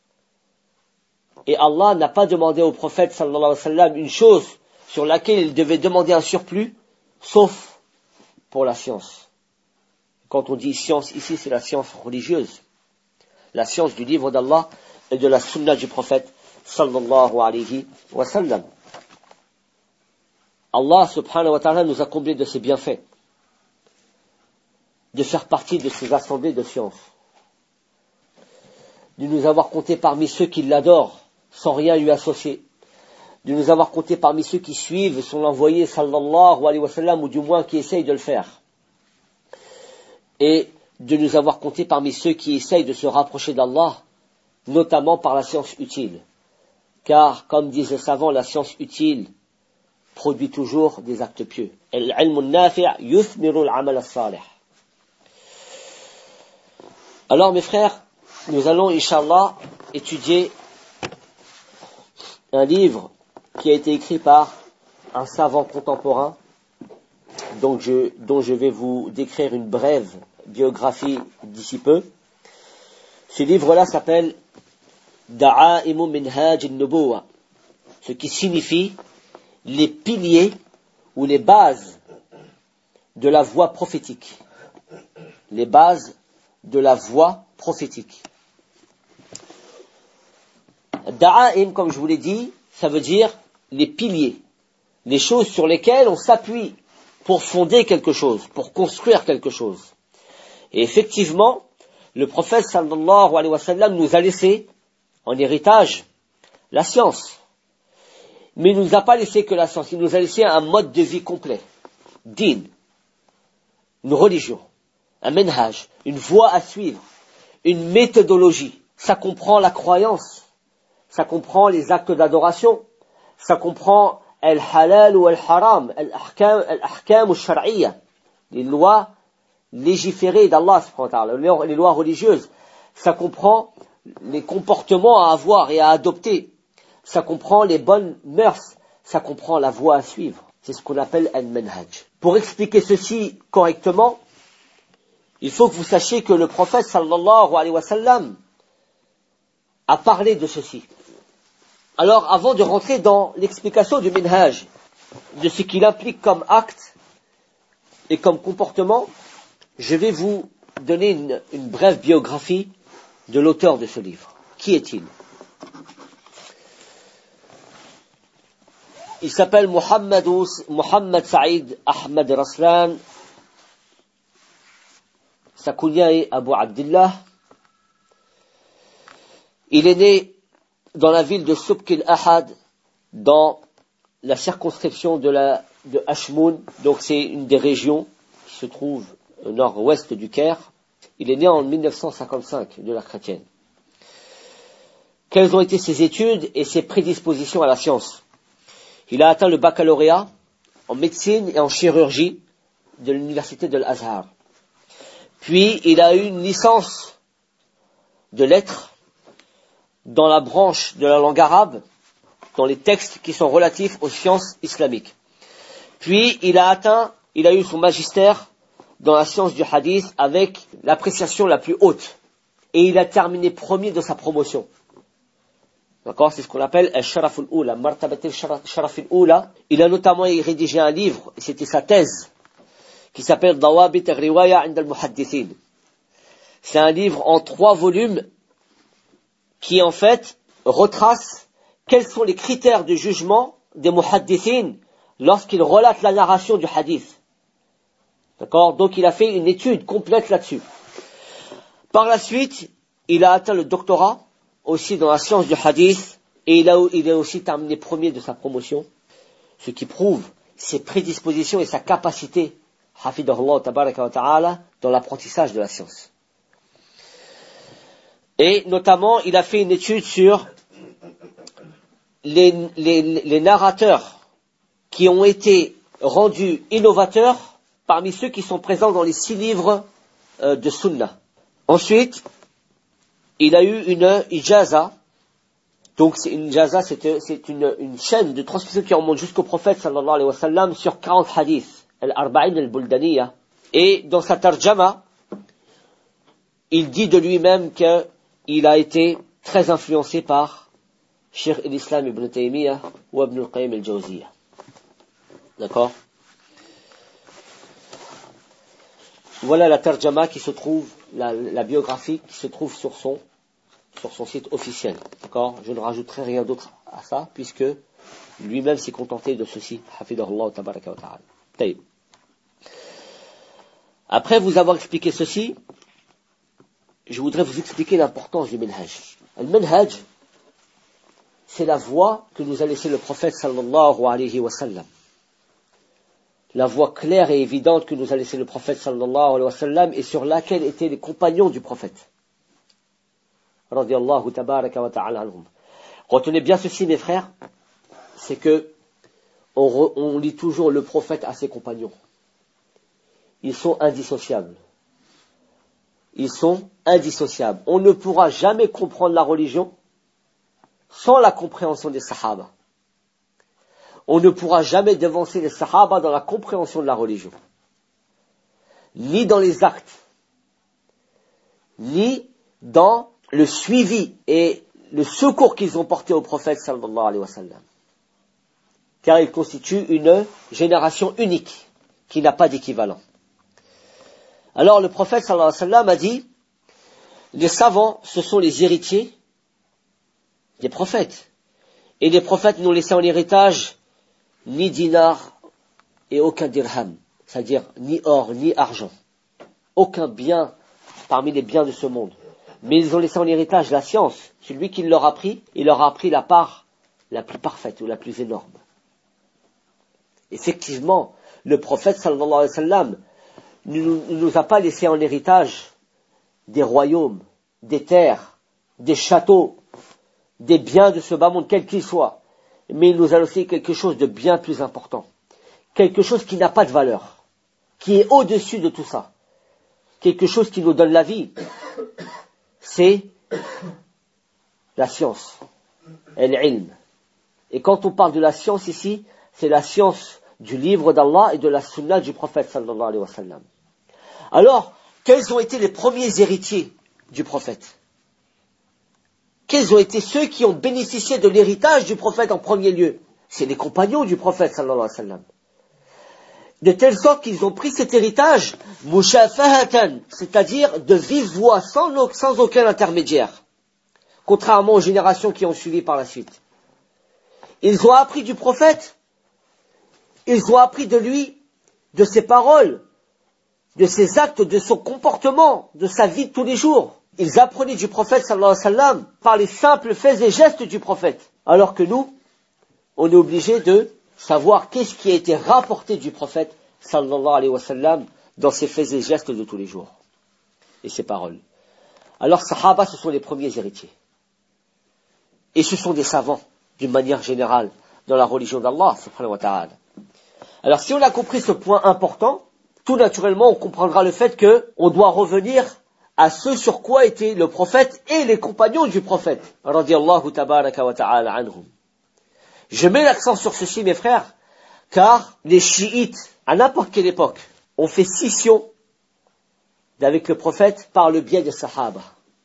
Et Allah n'a pas demandé au prophète, sallallahu alayhi wa sallam, une chose sur laquelle il devait demander un surplus, sauf pour la science. Quand on dit science ici, c'est la science religieuse. La science du livre d'Allah et de la sunna du prophète, sallallahu alayhi wa sallam. Allah subhanahu wa ta'ala nous a comblé de ses bienfaits, de faire partie de ces assemblées de science, de nous avoir compté parmi ceux qui l'adorent, sans rien lui associer, de nous avoir compté parmi ceux qui suivent son envoyé sallallahu alayhi wa sallam, ou du moins qui essayent de le faire, et de nous avoir compté parmi ceux qui essayent de se rapprocher d'Allah, notamment par la science utile. Car, comme disent les savants, la science utile produit toujours des actes pieux. Alors mes frères, nous allons, Inch'Allah, étudier un livre qui a été écrit par un savant contemporain, dont je vais vous décrire une brève biographie d'ici peu. Ce livre-là s'appelle Da'aimu Minhaj al-Nubuwa, ce qui signifie les piliers ou les bases de la voie prophétique. Les bases de la voie prophétique. Da'aim, comme je vous l'ai dit, ça veut dire les piliers, les choses sur lesquelles on s'appuie pour fonder quelque chose, pour construire quelque chose. Et effectivement, le prophète sallallahu alayhi wa sallam nous a laissé en héritage la science. Mais il ne nous a pas laissé que la science, il nous a laissé un mode de vie complet. Din, une religion, un manhaj, une voie à suivre, une méthodologie. Ça comprend la croyance, ça comprend les actes d'adoration, ça comprend al-halal ou al-haram, al-ahkam ou al-shar'iyya, les lois légiférées d'Allah, les lois religieuses. Ça comprend les comportements à avoir et à adopter. Ça comprend les bonnes mœurs, ça comprend la voie à suivre. C'est ce qu'on appelle al-manhaj. Pour expliquer ceci correctement, il faut que vous sachiez que le prophète sallallahu alayhi wa sallam a parlé de ceci. Alors, avant de rentrer dans l'explication du manhaj, de ce qu'il implique comme acte et comme comportement, je vais vous donner une brève biographie de l'auteur de ce livre. Qui est-il ? Il s'appelle Mohammed Saïd Ahmed Raslan. Sa kunya est Abu Abdillah. Il est né dans la ville de Subk al-Ahad, dans la circonscription de Ashmoun. Donc c'est une des régions qui se trouve au nord-ouest du Caire. Il est né en 1955 de l'ère chrétienne. Quelles ont été ses études et ses prédispositions à la science ? Il a atteint le baccalauréat en médecine et en chirurgie de l'université de l'Azhar. Puis, il a eu une licence de lettres dans la branche de la langue arabe, dans les textes qui sont relatifs aux sciences islamiques. Puis, il a eu son magistère dans la science du hadith avec l'appréciation la plus haute. Et il a terminé premier de sa promotion. D'accord, c'est ce qu'on appelle al-sharaf al-oula, martabat al-sharaf al-oula. Il a notamment rédigé un livre, et c'était sa thèse, qui s'appelle Dawabit al-riwaya 'inda al-muhaddithin. C'est un livre en 3 volumes qui en fait retrace quels sont les critères de jugement des muhaddithin lorsqu'ils relatent la narration du hadith. D'accord, donc il a fait une étude complète là-dessus. Par la suite, il a atteint le doctorat aussi dans la science du hadith, et il a aussi terminé premier de sa promotion, ce qui prouve ses prédispositions et sa capacité, hafidahullah tabaraka wa ta'ala, dans l'apprentissage de la science. Et notamment, il a fait une étude sur les narrateurs qui ont été rendus innovateurs parmi ceux qui sont présents dans les 6 livres de Sunna. Ensuite, il a eu une ijaza. Donc c'est une ijaza, c'est une chaîne de transmission qui remonte jusqu'au prophète sallallahu alayhi wa sallam sur 40 hadiths, al-arba'in al-buldaniya. Et dans sa tarjama, il dit de lui-même qu'il a été très influencé par Cheikh al-Islam ibn Taymiyyah ou Ibn al-Qayyim al-Jawziyya. D'accord? Voilà la tarjama qui se trouve, la biographie qui se trouve sur son site officiel. D'accord? Je ne rajouterai rien d'autre à ça, puisque lui-même s'est contenté de ceci. Hafidahullah tabaraka wa ta'ala. Taïb. Après vous avoir expliqué ceci, je voudrais vous expliquer l'importance du minhaj. Le minhaj, c'est la voie que nous a laissé le prophète sallallahu alayhi wa sallam. La voie claire et évidente que nous a laissé le prophète sallallahu alayhi wa sallam et sur laquelle étaient les compagnons du prophète. Radiyallahu tabaraka wa ta'ala anhum. Retenez bien ceci, mes frères, c'est que on lit toujours le prophète à ses compagnons. Ils sont indissociables. Ils sont indissociables. On ne pourra jamais comprendre la religion sans la compréhension des sahaba. On ne pourra jamais devancer les sahaba dans la compréhension de la religion. Ni dans les actes, ni dans le suivi et le secours qu'ils ont porté au prophète sallallahu alayhi wa sallam. Car ils constituent une génération unique qui n'a pas d'équivalent. Alors le prophète sallallahu alayhi wa sallam a dit, les savants, ce sont les héritiers des prophètes. Et les prophètes n'ont laissé en héritage ni dinar et aucun dirham, c'est-à-dire ni or, ni argent. Aucun bien parmi les biens de ce monde. Mais ils ont laissé en héritage la science. Celui qui leur a pris, il leur a appris la part la plus parfaite ou la plus énorme. Effectivement, le prophète sallallahu alayhi wa sallam ne nous a pas laissé en héritage des royaumes, des terres, des châteaux, des biens de ce bas monde, quels qu'ils soient. Mais il nous a laissé quelque chose de bien plus important. Quelque chose qui n'a pas de valeur, qui est au-dessus de tout ça. Quelque chose qui nous donne la vie. C'est la science, al-ilm. Et quand on parle de la science ici, c'est la science du livre d'Allah et de la sunna du prophète sallallahu alayhi wa sallam. Alors, quels ont été les premiers héritiers du prophète? Quels ont été ceux qui ont bénéficié de l'héritage du prophète en premier lieu? C'est les compagnons du prophète sallallahu alayhi wa sallam. De telle sorte qu'ils ont pris cet héritage mushafahatan, c'est-à-dire de vive voix, sans aucun intermédiaire, contrairement aux générations qui ont suivi par la suite. Ils ont appris du prophète, ils ont appris de lui, de ses paroles, de ses actes, de son comportement, de sa vie de tous les jours. Ils apprenaient du prophète sallallahu alayhi wa sallam par les simples faits et gestes du prophète. Alors que nous, on est obligé de savoir qu'est-ce qui a été rapporté du prophète sallallahu alayhi wa sallam dans ses faits et gestes de tous les jours et ses paroles. Alors sahaba, ce sont les premiers héritiers. Et ce sont des savants, d'une manière générale, dans la religion d'Allah subhanahu wa ta'ala. Alors si on a compris ce point important, tout naturellement on comprendra le fait qu'on doit revenir à ce sur quoi étaient le prophète et les compagnons du prophète radiyallahu tabaraka wa ta'ala anhum. Je mets l'accent sur ceci, mes frères, car les chiites, à n'importe quelle époque, ont fait scission d'avec le prophète par le biais des sahaba.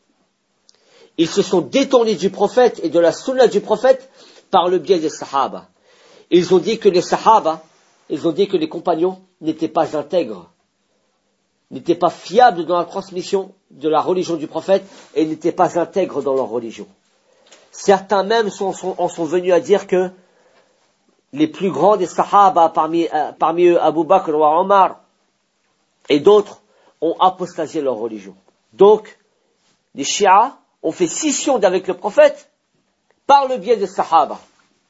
Ils se sont détournés du prophète et de la sunna du prophète par le biais des sahaba. Ils ont dit que les sahaba, ils ont dit que les compagnons n'étaient pas intègres, n'étaient pas fiables dans la transmission de la religion du prophète et n'étaient pas intègres dans leur religion. Certains même en sont venus à dire que les plus grands des sahaba, parmi eux Abu Bakr ou Omar et d'autres, ont apostasié leur religion. Donc, les chiites ont fait scission d'avec le prophète par le biais des sahaba.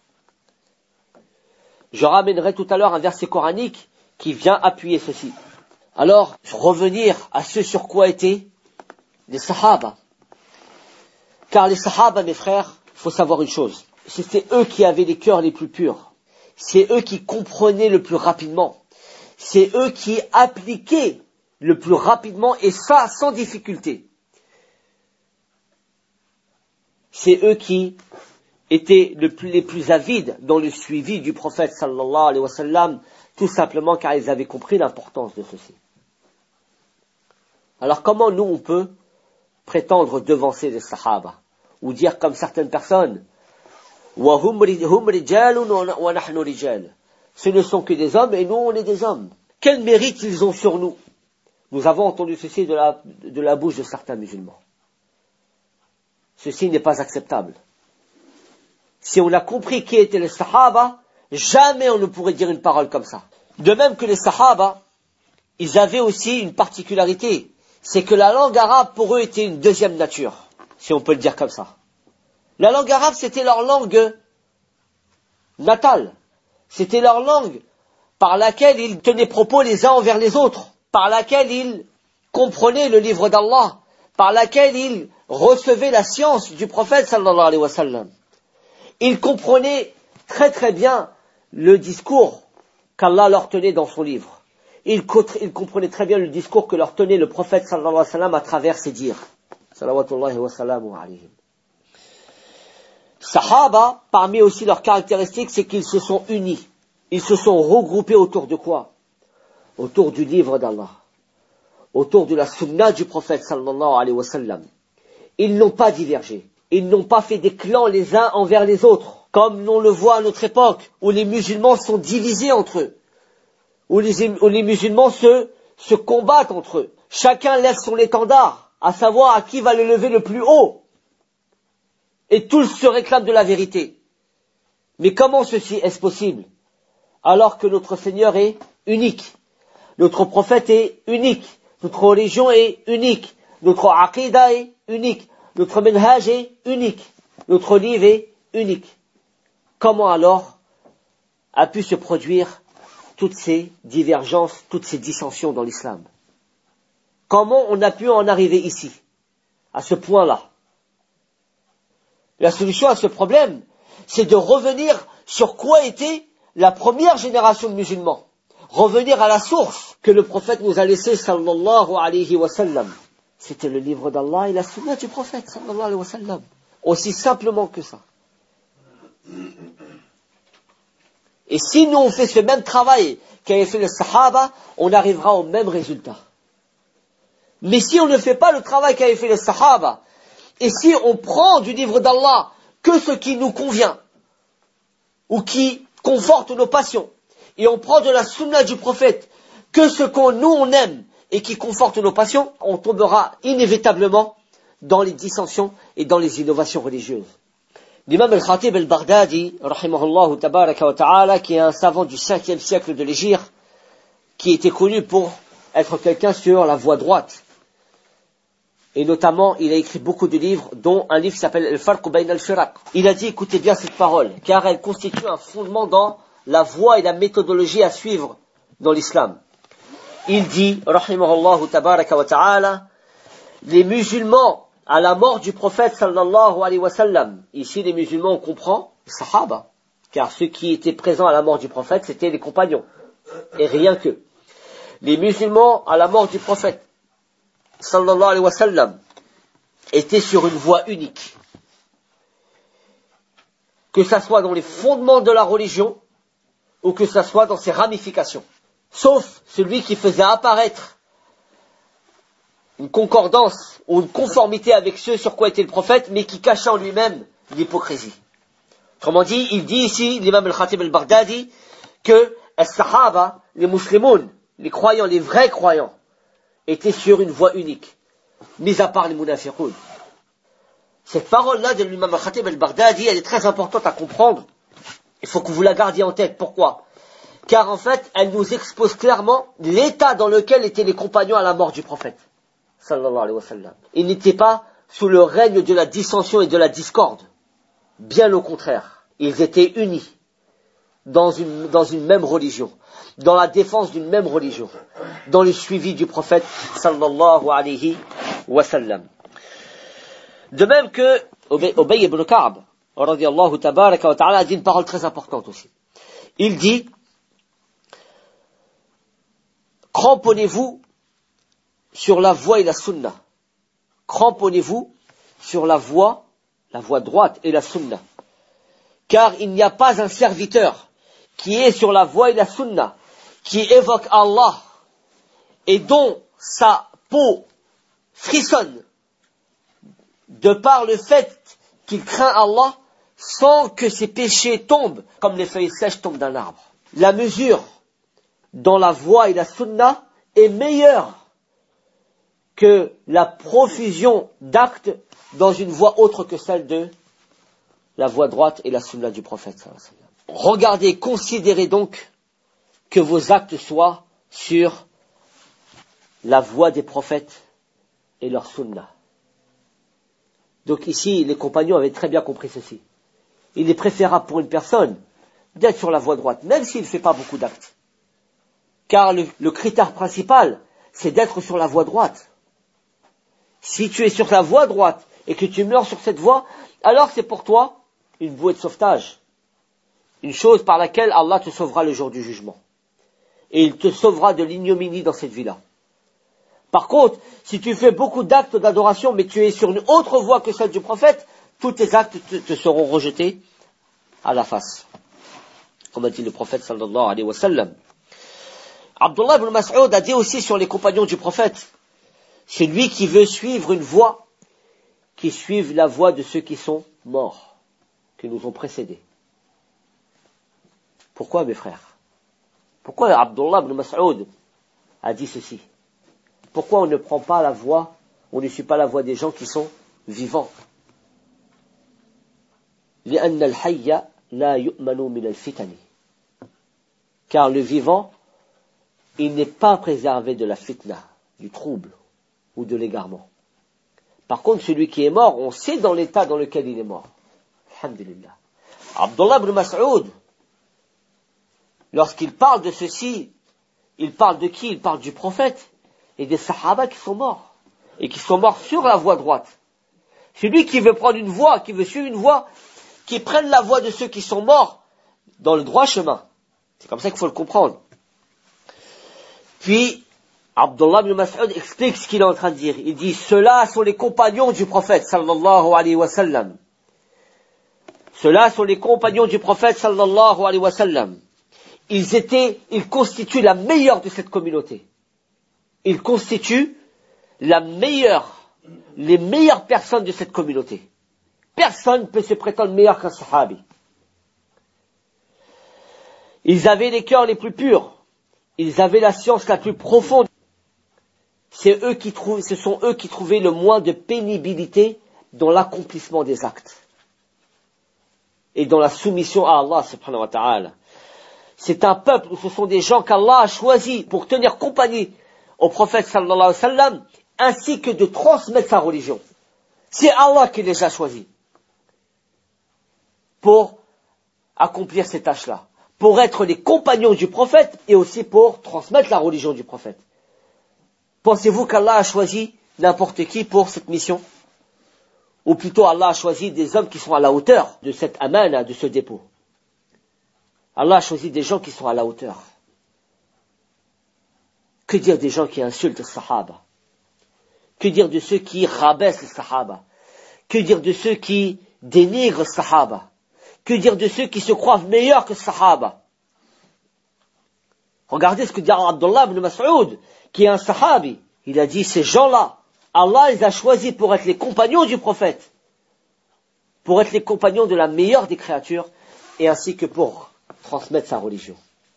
Je ramènerai tout à l'heure un verset coranique qui vient appuyer ceci. Alors, revenir à ce sur quoi étaient les sahaba. Car les sahaba, mes frères, il faut savoir une chose. C'était eux qui avaient les cœurs les plus purs. c'est eux qui comprenaient le plus rapidement, c'est eux qui appliquaient le plus rapidement, et ça sans difficulté. C'est eux qui étaient les plus avides dans le suivi du prophète sallallahu alayhi wa sallam, tout simplement car ils avaient compris l'importance de ceci. Alors comment nous on peut prétendre devancer les sahaba, ou dire comme certaines personnes, وَهُمْ رِجَالٌ وَنَحْنُ رِجَالٌ, ce ne sont que des hommes et nous on est des hommes. Quel mérite ils ont sur nous? Nous avons entendu ceci de la bouche de certains musulmans. Ceci n'est pas acceptable. Si on a compris qui étaient les sahaba, jamais on ne pourrait dire une parole comme ça. De même que les sahaba, ils avaient aussi une particularité, c'est que la langue arabe pour eux était une deuxième nature, si on peut le dire comme ça. La langue arabe c'était leur langue natale, c'était leur langue par laquelle ils tenaient propos les uns envers les autres, par laquelle ils comprenaient le livre d'Allah, par laquelle ils recevaient la science du prophète sallallahu alayhi wa sallam. Ils comprenaient très très bien le discours qu'Allah leur tenait dans son livre. Ils comprenaient très bien le discours que leur tenait le prophète sallallahu alayhi wa sallam à travers ses dires. Salawatullahi wa salamu alayhim. Sahaba, parmi aussi leurs caractéristiques, c'est qu'ils se sont unis. Ils se sont regroupés autour de quoi? Autour du livre d'Allah. Autour de la sunna du prophète sallallahu alayhi wa sallam. Ils n'ont pas divergé. Ils n'ont pas fait des clans les uns envers les autres, comme on le voit à notre époque, où les musulmans sont divisés entre eux, où les musulmans se combattent entre eux. Chacun lève son étendard, à savoir à qui va le lever le plus haut. Et tous se réclament de la vérité. Mais comment ceci est-ce possible? Alors que notre Seigneur est unique, notre prophète est unique, notre religion est unique, notre aqidah est unique, notre manhaj est unique, notre livre est unique. Comment alors a pu se produire toutes ces divergences, toutes ces dissensions dans l'islam? Comment on a pu en arriver ici, à ce point-là? La solution à ce problème, c'est de revenir sur quoi était la première génération de musulmans. Revenir à la source que le prophète nous a laissée, sallallahu alayhi wa sallam. C'était le livre d'Allah et la sunna du prophète, sallallahu alayhi wa sallam. Aussi simplement que ça. Et si nous on fait ce même travail qu'avaient fait les sahaba, on arrivera au même résultat. Mais si on ne fait pas le travail qu'avaient fait les sahaba, et si on prend du livre d'Allah que ce qui nous convient, ou qui conforte nos passions, et on prend de la sunna du prophète que ce qu'on nous on aime, et qui conforte nos passions, on tombera inévitablement dans les dissensions et dans les innovations religieuses. L'imam al-Khatib al-Baghdadi, rahimahullah tabaraka wa ta'ala, qui est un savant du 5e siècle de l'Hégire, qui était connu pour être quelqu'un sur la voie droite. Et notamment, il a écrit beaucoup de livres, dont un livre qui s'appelle Al-Farq Bayn al-Firaq. Il a dit, écoutez bien cette parole, car elle constitue un fondement dans la voie et la méthodologie à suivre dans l'islam. Il dit, rahimahullah tabaraka wa ta'ala, les musulmans, à la mort du prophète sallallahu alayhi wa sallam, ici les musulmans on comprend, les sahaba, car ceux qui étaient présents à la mort du prophète, c'était les compagnons, et rien que. Les musulmans, à la mort du prophète, sallallahu alayhi wa sallam, étaient sur une voie unique. Que ça soit dans les fondements de la religion, ou que ça soit dans ses ramifications. Sauf celui qui faisait apparaître une concordance ou une conformité avec ce sur quoi était le prophète, mais qui cachait en lui-même l'hypocrisie. Autrement dit, il dit ici, l'imam al-Khatib al-Baghdadi, que les sahaba, les musulmans, les croyants, les vrais croyants, étaient sur une voie unique, mis à part les munafiqoun. Cette parole-là de l'imam al-Khatib al-Baghdadi, elle est très importante à comprendre. Il faut que vous la gardiez en tête. Pourquoi? Car en fait, elle nous expose clairement l'état dans lequel étaient les compagnons à la mort du prophète. Sallallahu alayhi wa sallam. Ils n'étaient pas sous le règne de la dissension et de la discorde. Bien au contraire. Ils étaient unis dans une même religion, dans la défense d'une même religion, dans le suivi du prophète sallallahu alayhi wa sallam. De même que Ubay ibn Ka'b, radiyallahu tabaraka wa ta'ala, a dit une parole très importante aussi. Il dit, cramponnez-vous sur la voie et la sunna. Cramponnez-vous sur la voie droite et la sunna. Car il n'y a pas un serviteur qui est sur la voie et la sunna, qui évoque Allah et dont sa peau frissonne de par le fait qu'il craint Allah, sans que ses péchés tombent comme les feuilles sèches tombent d'un arbre. La mesure dans la voie et la sunna est meilleure que la profusion d'actes dans une voie autre que celle de la voie droite et la sunna du prophète. Regardez, considérez donc que vos actes soient sur la voie des prophètes et leur sunna. Donc ici, les compagnons avaient très bien compris ceci. Il est préférable pour une personne d'être sur la voie droite, même s'il ne fait pas beaucoup d'actes. Car le critère principal, c'est d'être sur la voie droite. Si tu es sur la voie droite et que tu meurs sur cette voie, alors c'est pour toi une bouée de sauvetage. Une chose par laquelle Allah te sauvera le jour du jugement. Et il te sauvera de l'ignominie dans cette vie-là. Par contre, si tu fais beaucoup d'actes d'adoration, mais tu es sur une autre voie que celle du prophète, tous tes actes te seront rejetés à la face. Comme a dit le prophète sallallahu alayhi wa sallam. Abdullah ibn Mas'ud a dit aussi sur les compagnons du prophète, celui qui veut suivre une voie, qui suive la voie de ceux qui sont morts, qui nous ont précédés. Pourquoi, mes frères? Pourquoi Abdullah ibn Mas'ud a dit ceci? Pourquoi on ne prend pas la voie, on ne suit pas la voie des gens qui sont vivants? لأن الحي لا يؤمن من الفتن. Car le vivant, il n'est pas préservé de la fitna, du trouble ou de l'égarement. Par contre, celui qui est mort, on sait dans l'état dans lequel il est mort. Alhamdulillah. Abdullah ibn Mas'ud, lorsqu'il parle de ceci, il parle de qui? Il parle du prophète et des sahaba qui sont morts. Et qui sont morts sur la voie droite. Celui qui veut prendre une voie, qui veut suivre une voie, qui prenne la voie de ceux qui sont morts dans le droit chemin. C'est comme ça qu'il faut le comprendre. Puis, Abdullah ibn Mas'ud explique ce qu'il est en train de dire. Il dit, ceux-là sont les compagnons du prophète, sallallahu alayhi wa sallam. Ceux-là sont les compagnons du prophète, sallallahu alayhi wa sallam. Ils constituent la meilleure de cette communauté. Ils constituent les meilleures personnes de cette communauté. Personne ne peut se prétendre meilleur qu'un sahabi. Ils avaient les cœurs les plus purs. Ils avaient la science la plus profonde. Ce sont eux qui trouvaient le moins de pénibilité dans l'accomplissement des actes. Et dans la soumission à Allah subhanahu wa ta'ala. C'est un peuple, ce sont des gens qu'Allah a choisis pour tenir compagnie au prophète sallallahu alayhi wa sallam, ainsi que de transmettre sa religion. C'est Allah qui les a choisis pour accomplir ces tâches-là, pour être les compagnons du prophète et aussi pour transmettre la religion du prophète. Pensez-vous qu'Allah a choisi n'importe qui pour cette mission? Ou plutôt Allah a choisi des hommes qui sont à la hauteur de cette amana, de ce dépôt. Allah a choisi des gens qui sont à la hauteur. Que dire des gens qui insultent les sahaba? Que dire de ceux qui rabaissent les sahaba? Que dire de ceux qui dénigrent les sahaba? Que dire de ceux qui se croient meilleurs que les sahaba? Regardez ce que dit Abdullah ibn Mas'ud, qui est un sahabi. Il a dit, ces gens-là, Allah les a choisis pour être les compagnons du prophète, pour être les compagnons de la meilleure des créatures, et ainsi que pour transmettre sa religion.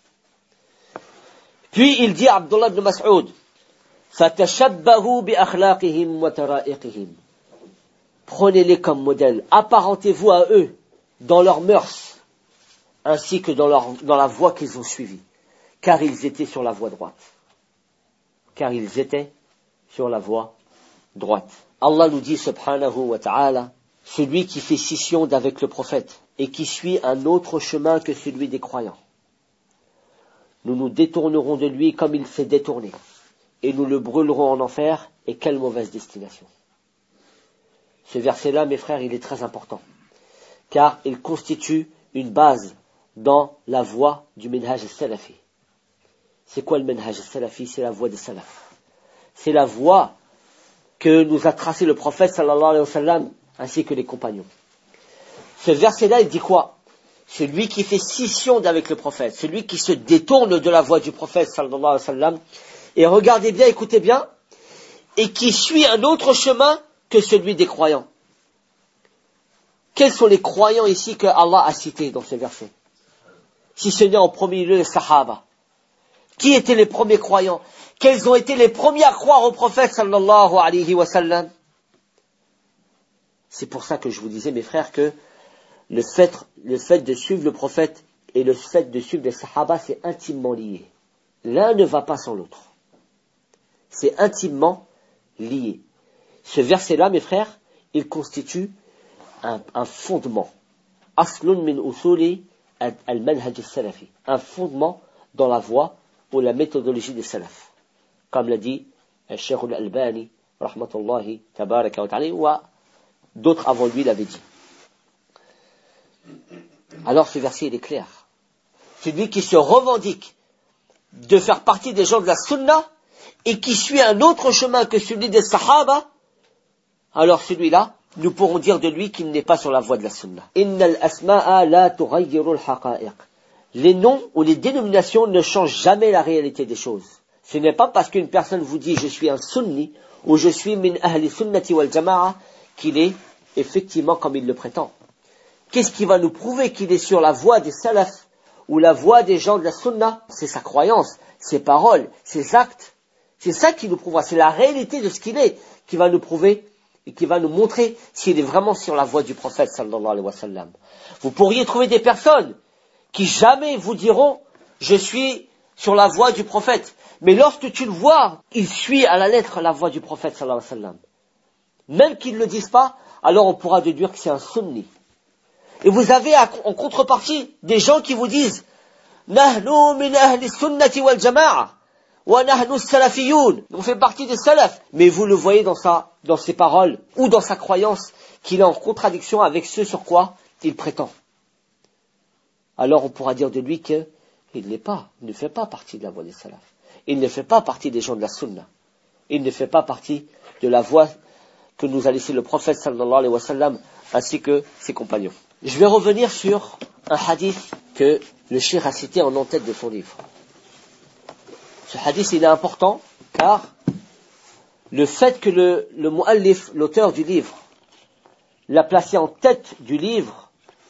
Puis il dit à Abdullah ibn Mas'ud, فَتَشَبَّهُوا بِأَخْلَاقِهِمْ وَتَرَائِقِهِمْ. Prenez-les comme modèle, apparentez-vous à eux dans leurs mœurs, ainsi que dans la voie qu'ils ont suivie, car ils étaient sur la voie droite. Car ils étaient sur la voie droite. Allah nous dit subhanahu wa ta'ala, celui qui fait scission d'avec le prophète et qui suit un autre chemin que celui des croyants. Nous nous détournerons de lui comme il s'est détourné, et nous le brûlerons en enfer, et quelle mauvaise destination. Ce verset-là, mes frères, il est très important, car il constitue une base dans la voie du Minhaj al-Salafi. C'est quoi le Minhaj al-Salafi? C'est la voie des Salaf. C'est la voie que nous a tracé le prophète sallallahu alayhi wa sallam ainsi que les compagnons. Ce verset-là, il dit quoi? Celui qui fait scission avec le prophète, celui qui se détourne de la voie du prophète sallallahu alayhi wa sallam, et regardez bien, écoutez bien, et qui suit un autre chemin que celui des croyants. Quels sont les croyants ici que Allah a cités dans ce verset? Si ce n'est en premier lieu les Sahaba. Qui étaient les premiers croyants? Quels ont été les premiers à croire au prophète sallallahu alayhi wa sallam? C'est pour ça que je vous disais, mes frères, que le fait de suivre le prophète et le fait de suivre les Sahaba, c'est intimement lié. L'un ne va pas sans l'autre. C'est intimement lié. Ce verset-là, mes frères, il constitue un fondement. Aslun min usuli al-manhaj al-salafi. Un fondement dans la voie ou la méthodologie des salafs. Comme l'a dit Cheikh al-Albani, rahmatullahi, tabaraka wa ta'ala, ou d'autres avant lui l'avaient dit. Alors ce verset, il est clair. Celui qui se revendique de faire partie des gens de la sunna et qui suit un autre chemin que celui des sahaba, alors celui-là, nous pourrons dire de lui qu'il n'est pas sur la voie de la sunna. Innal asma'a la tughayyiru al-haqa'iq. Les noms ou les dénominations ne changent jamais la réalité des choses. Ce n'est pas parce qu'une personne vous dit je suis un sunni ou je suis min ahli sunnati wal jama'a qu'il est effectivement comme il le prétend. Qu'est-ce qui va nous prouver qu'il est sur la voie des salafs ou la voie des gens de la sunna? C'est sa croyance, ses paroles, ses actes. C'est ça qui nous prouvera. C'est la réalité de ce qu'il est qui va nous prouver et qui va nous montrer s'il est vraiment sur la voie du prophète sallallahu alayhi wa sallam. Vous pourriez trouver des personnes qui jamais vous diront je suis sur la voie du prophète. Mais lorsque tu le vois, il suit à la lettre la voie du prophète sallallahu alayhi wa sallam. Même qu'ils ne le disent pas, alors on pourra déduire que c'est un sunni. Et vous avez en contrepartie des gens qui vous disent Nahnu min ahli sunnati wal jama'a wa nahnu salafiyoun. On fait partie des salafs. Mais vous le voyez dans ses paroles ou dans sa croyance qu'il est en contradiction avec ce sur quoi il prétend. Alors on pourra dire de lui qu'il ne fait pas partie de la voie des salafs. Il ne fait pas partie des gens de la sunna. Il ne fait pas partie de la voie que nous a laissé le prophète sallallahu alayhi wa sallam ainsi que ses compagnons. Je vais revenir sur un hadith que le cheikh a cité en en-tête de son livre. Ce hadith, il est important car le fait que le muallif, l'auteur du livre, l'a placé en tête du livre,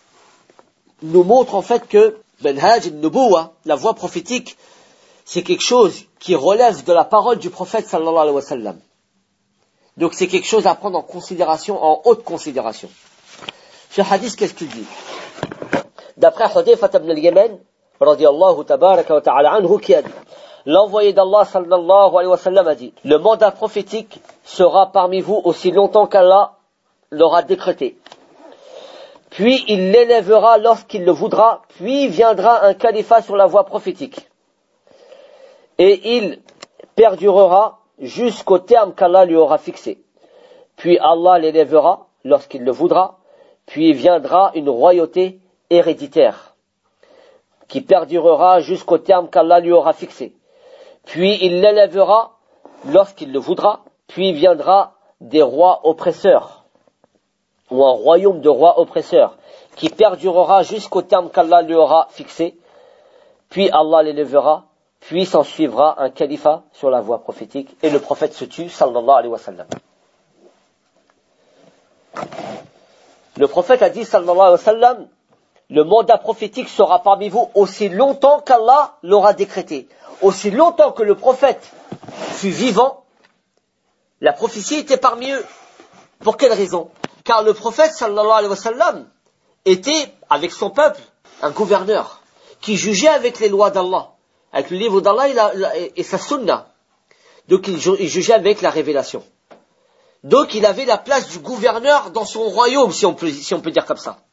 nous montre en fait que Manhaj al-Nubuwa, la voie prophétique, c'est quelque chose qui relève de la parole du prophète sallallahu alayhi wa sallam. Donc c'est quelque chose à prendre en considération, en haute considération. Ce hadith, qu'est-ce qu'il dit? D'après Hudayfa ibn al-Yaman, radiyallahu tabaraka wa ta'ala anhu, qui a dit, l'envoyé d'Allah sallallahu alayhi wa sallam a dit, le mandat prophétique sera parmi vous aussi longtemps qu'Allah l'aura décrété. Puis il l'élèvera lorsqu'il le voudra, puis viendra un califat sur la voie prophétique. Et il perdurera jusqu'au terme qu'Allah lui aura fixé. Puis Allah l'élèvera lorsqu'il le voudra, puis viendra une royauté héréditaire qui perdurera jusqu'au terme qu'Allah lui aura fixé. Puis il l'élèvera lorsqu'il le voudra, puis viendra des rois oppresseurs, ou un royaume de rois oppresseurs, qui perdurera jusqu'au terme qu'Allah lui aura fixé, puis Allah l'élèvera, puis s'en suivra un califat sur la voie prophétique, et le prophète se tue, sallallahu alayhi wa sallam. Le prophète a dit, sallallahu alayhi wa sallam, le mandat prophétique sera parmi vous aussi longtemps qu'Allah l'aura décrété. Aussi longtemps que le prophète fut vivant, la prophétie était parmi eux. Pour quelle raison? Car le prophète, sallallahu alayhi wa sallam, était, avec son peuple, un gouverneur, qui jugeait avec les lois d'Allah, avec le livre d'Allah et sa sunna. Donc il jugeait avec la révélation. Donc il avait la place du gouverneur dans son royaume, si on peut dire comme ça.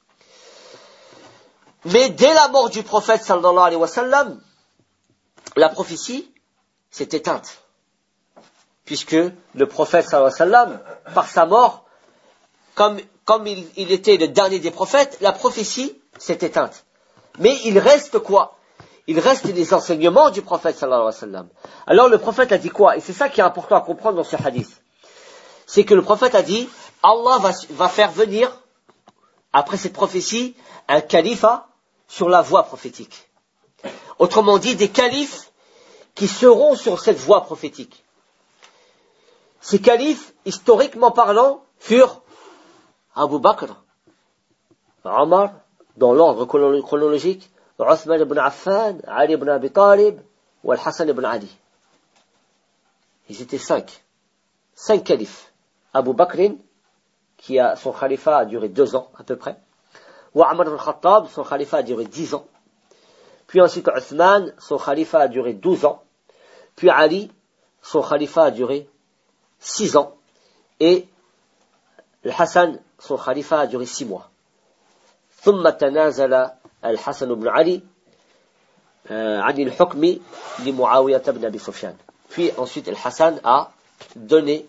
Mais dès la mort du prophète, sallallahu alayhi wa sallam, la prophétie s'est éteinte. Puisque le prophète, sallallahu alayhi wa sallam, par sa mort, comme il était le dernier des prophètes, la prophétie s'est éteinte. Mais il reste quoi? Il reste les enseignements du prophète sallallahu alayhi wa sallam. Alors le prophète a dit quoi? Et c'est ça qui est important à comprendre dans ce hadith. C'est que le prophète a dit, Allah va faire venir, après cette prophétie, un califat sur la voie prophétique. Autrement dit, des califes qui seront sur cette voie prophétique. Ces califes, historiquement parlant, furent Abu Bakr, Omar, dans l'ordre chronologique, Uthman ibn Affan, Ali ibn Abi Talib, ou Al-Hassan ibn Ali. Ils étaient 5. 5 califes. Abu Bakr, son khalifa a duré 2 ans, à peu près. Ou Omar ibn Khattab, son khalifa a duré 10 ans. Puis ensuite Uthman, son khalifa a duré 12 ans. Puis Ali, son khalifa a duré 6 ans. Et Al-Hassan, son khalifa a duré 6 mois. ثم تنازل الحسن بن علي عن الحكم لمعاوية بن أبي سفيان. Puis ensuite Al-Hassan a donné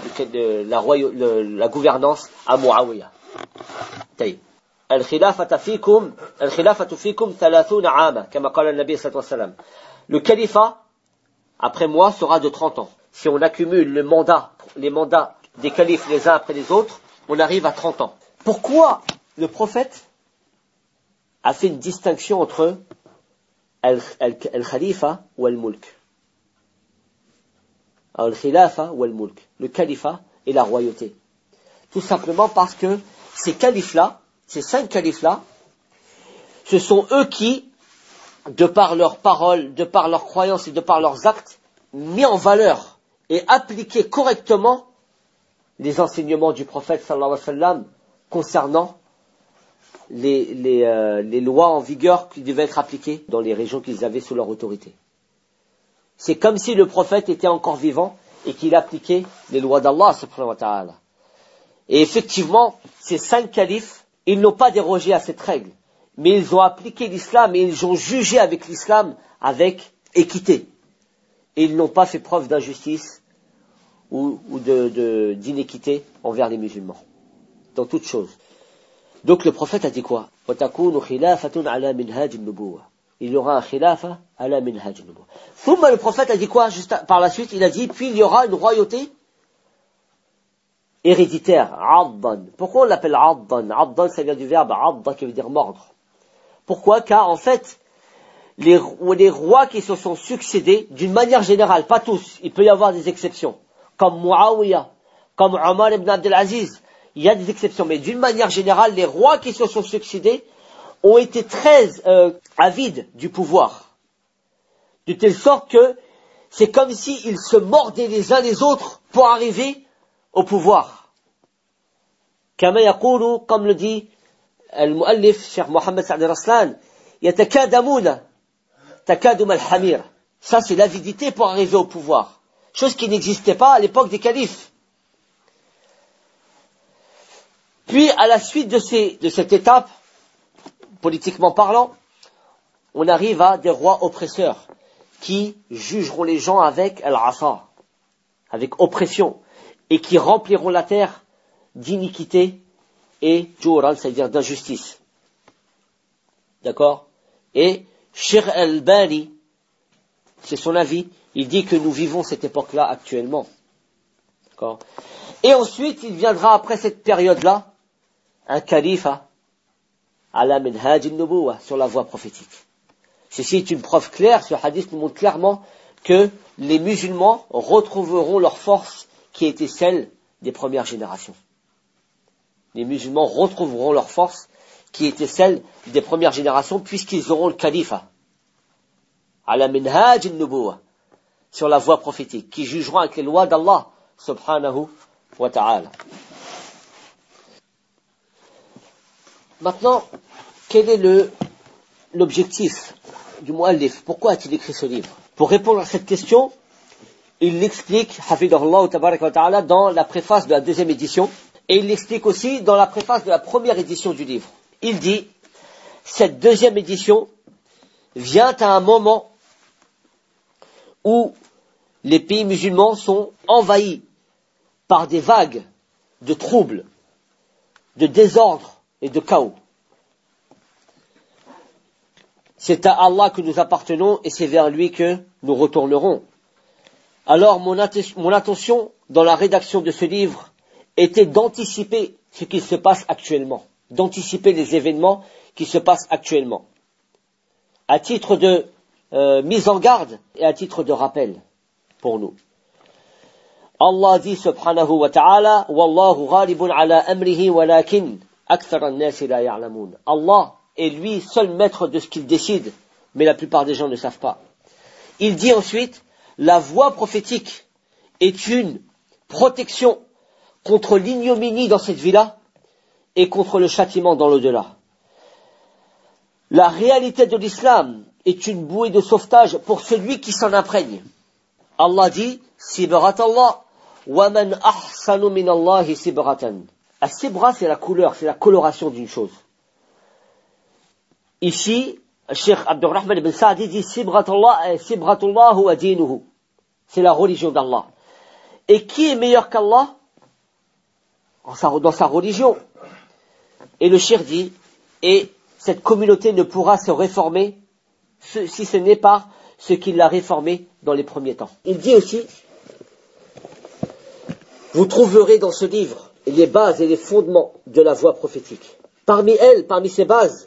la gouvernance à Muawiyah. الخلافة فيكم 30 عاما كما قال النبي صلى الله عليه وسلم. Le califat après moi sera de 30 ans. Si on accumule les mandats des califes les uns après les autres, on arrive à 30 ans. Pourquoi le prophète a fait une distinction entre al-khalifa ou al-mulk? Al-khilafa ou al-mulk, le califat et la royauté. Tout simplement parce que ces califes-là, ces 5 califes-là, ce sont eux qui, de par leurs paroles, de par leurs croyances et de par leurs actes, mis en valeur et appliqué correctement les enseignements du prophète sallallahu alayhi wa sallam concernant les lois en vigueur qui devaient être appliquées dans les régions qu'ils avaient sous leur autorité. C'est comme si le prophète était encore vivant et qu'il appliquait les lois d'Allah subhanahu wa ta'ala. Et effectivement, ces 5 califes, ils n'ont pas dérogé à cette règle, mais ils ont appliqué l'islam et ils ont jugé avec l'islam avec équité. Et ils n'ont pas fait preuve d'injustice ou d'inéquité envers les musulmans, dans toute chose. Donc le prophète a dit quoi? Il y aura un khilafa ala minhaj an-nubuwwa. Le prophète a dit quoi juste par la suite? Il a dit, puis il y aura une royauté héréditaire, addan. Pourquoi on l'appelle addan? Addan, ça vient du verbe adda qui veut dire mordre. Pourquoi? Car en fait, les rois qui se sont succédés, d'une manière générale, pas tous, il peut y avoir des exceptions, comme Muawiyah, comme Omar ibn Abdel Aziz, il y a des exceptions, mais d'une manière générale, les rois qui se sont succédés ont été très avides du pouvoir, de telle sorte que c'est comme s'ils se mordaient les uns les autres pour arriver au pouvoir. Kama yaqulu, comme le dit al-muallif Cheikh Mohammed Saad Raslan, yatakadamuna takadum al-hamir. Ça c'est l'avidité pour arriver au pouvoir, chose qui n'existait pas à l'époque des califes. Puis à la suite de cette étape, politiquement parlant, on arrive à des rois oppresseurs qui jugeront les gens avec al-asa, avec oppression, et qui rempliront la terre d'iniquité et juran, c'est-à-dire d'injustice. D'accord? Et Cheikh Al-Albani, c'est son avis, il dit que nous vivons cette époque-là actuellement. D'accord? Et ensuite, il viendra après cette période-là, un califat ala minhaj an-nubuwwa, sur la voie prophétique. Ceci est une preuve claire, ce hadith nous montre clairement que les musulmans retrouveront leur force qui était celle des premières générations. Les musulmans retrouveront leur force qui était celle des premières générations puisqu'ils auront le califat ala minhaj an-nubuwwa, sur la voie prophétique, qui jugeront avec les lois d'Allah subhanahu wa ta'ala. Maintenant, quel est l'objectif du muallif? Pourquoi a-t-il écrit ce livre? Pour répondre à cette question, il l'explique, hafidahullah tabaraka wa ta'ala, dans la préface de la 2e édition, et il l'explique aussi dans la préface de la 1re édition du livre. Il dit, cette 2e édition vient à un moment où les pays musulmans sont envahis par des vagues de troubles, de désordre et de chaos. C'est à Allah que nous appartenons et c'est vers lui que nous retournerons. Alors mon intention dans la rédaction de ce livre était d'anticiper ce qui se passe actuellement, d'anticiper les événements qui se passent actuellement, à titre de mise en garde et à titre de rappel pour nous. Allah dit subhanahu wa ta'ala, Wallahu ghalibun ala amrihi walakin akthara an-nasi la ya'lamun. Allah est lui seul maître de ce qu'il décide, mais la plupart des gens ne savent pas. Il dit ensuite, la voix prophétique est une protection contre l'ignominie dans cette vie-là et contre le châtiment dans l'au-delà. La réalité de l'islam est une bouée de sauvetage pour celui qui s'en imprègne. Allah dit, Sibratallah, wa man ahsanu min Allahi sibratan. As-sibra, c'est la couleur, c'est la coloration d'une chose. Ici, Cheikh Abdurrahman ibn Sa'di dit, Sibratullah wa dinuhu. C'est la religion d'Allah. Et qui est meilleur qu'Allah dans sa religion? Et le Cheikh dit, et cette communauté ne pourra se réformer si ce n'est par ce qui l'a réformé dans les premiers temps. Il dit aussi, vous trouverez dans ce livre les bases et les fondements de la voie prophétique. Parmi ces bases,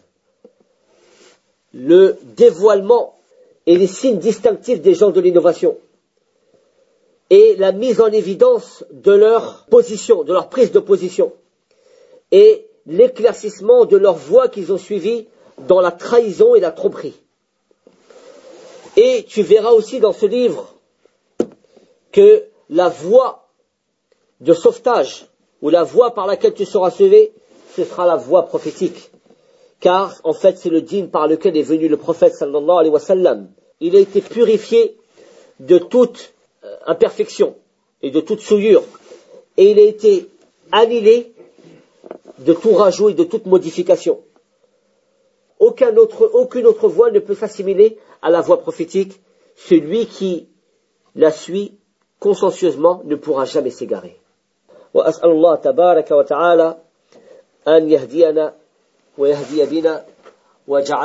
le dévoilement et les signes distinctifs des gens de l'innovation et la mise en évidence de leur position, de leur prise de position et l'éclaircissement de leur voie qu'ils ont suivie dans la trahison et la tromperie. Et tu verras aussi dans ce livre que la voie de sauvetage ou la voie par laquelle tu seras sauvé, ce sera la voie prophétique. Car en fait c'est le dîn par lequel est venu le prophète sallallahu alayhi wa sallam. Il a été purifié de toute imperfection et de toute souillure. Et il a été annihilé de tout rajout et de toute modification. Aucune autre voie ne peut s'assimiler à la voie prophétique. Celui qui la suit consciencieusement ne pourra jamais s'égarer. وأسأل الله تبارك وتعالى أن يهدينا ويهدي بنا وجعل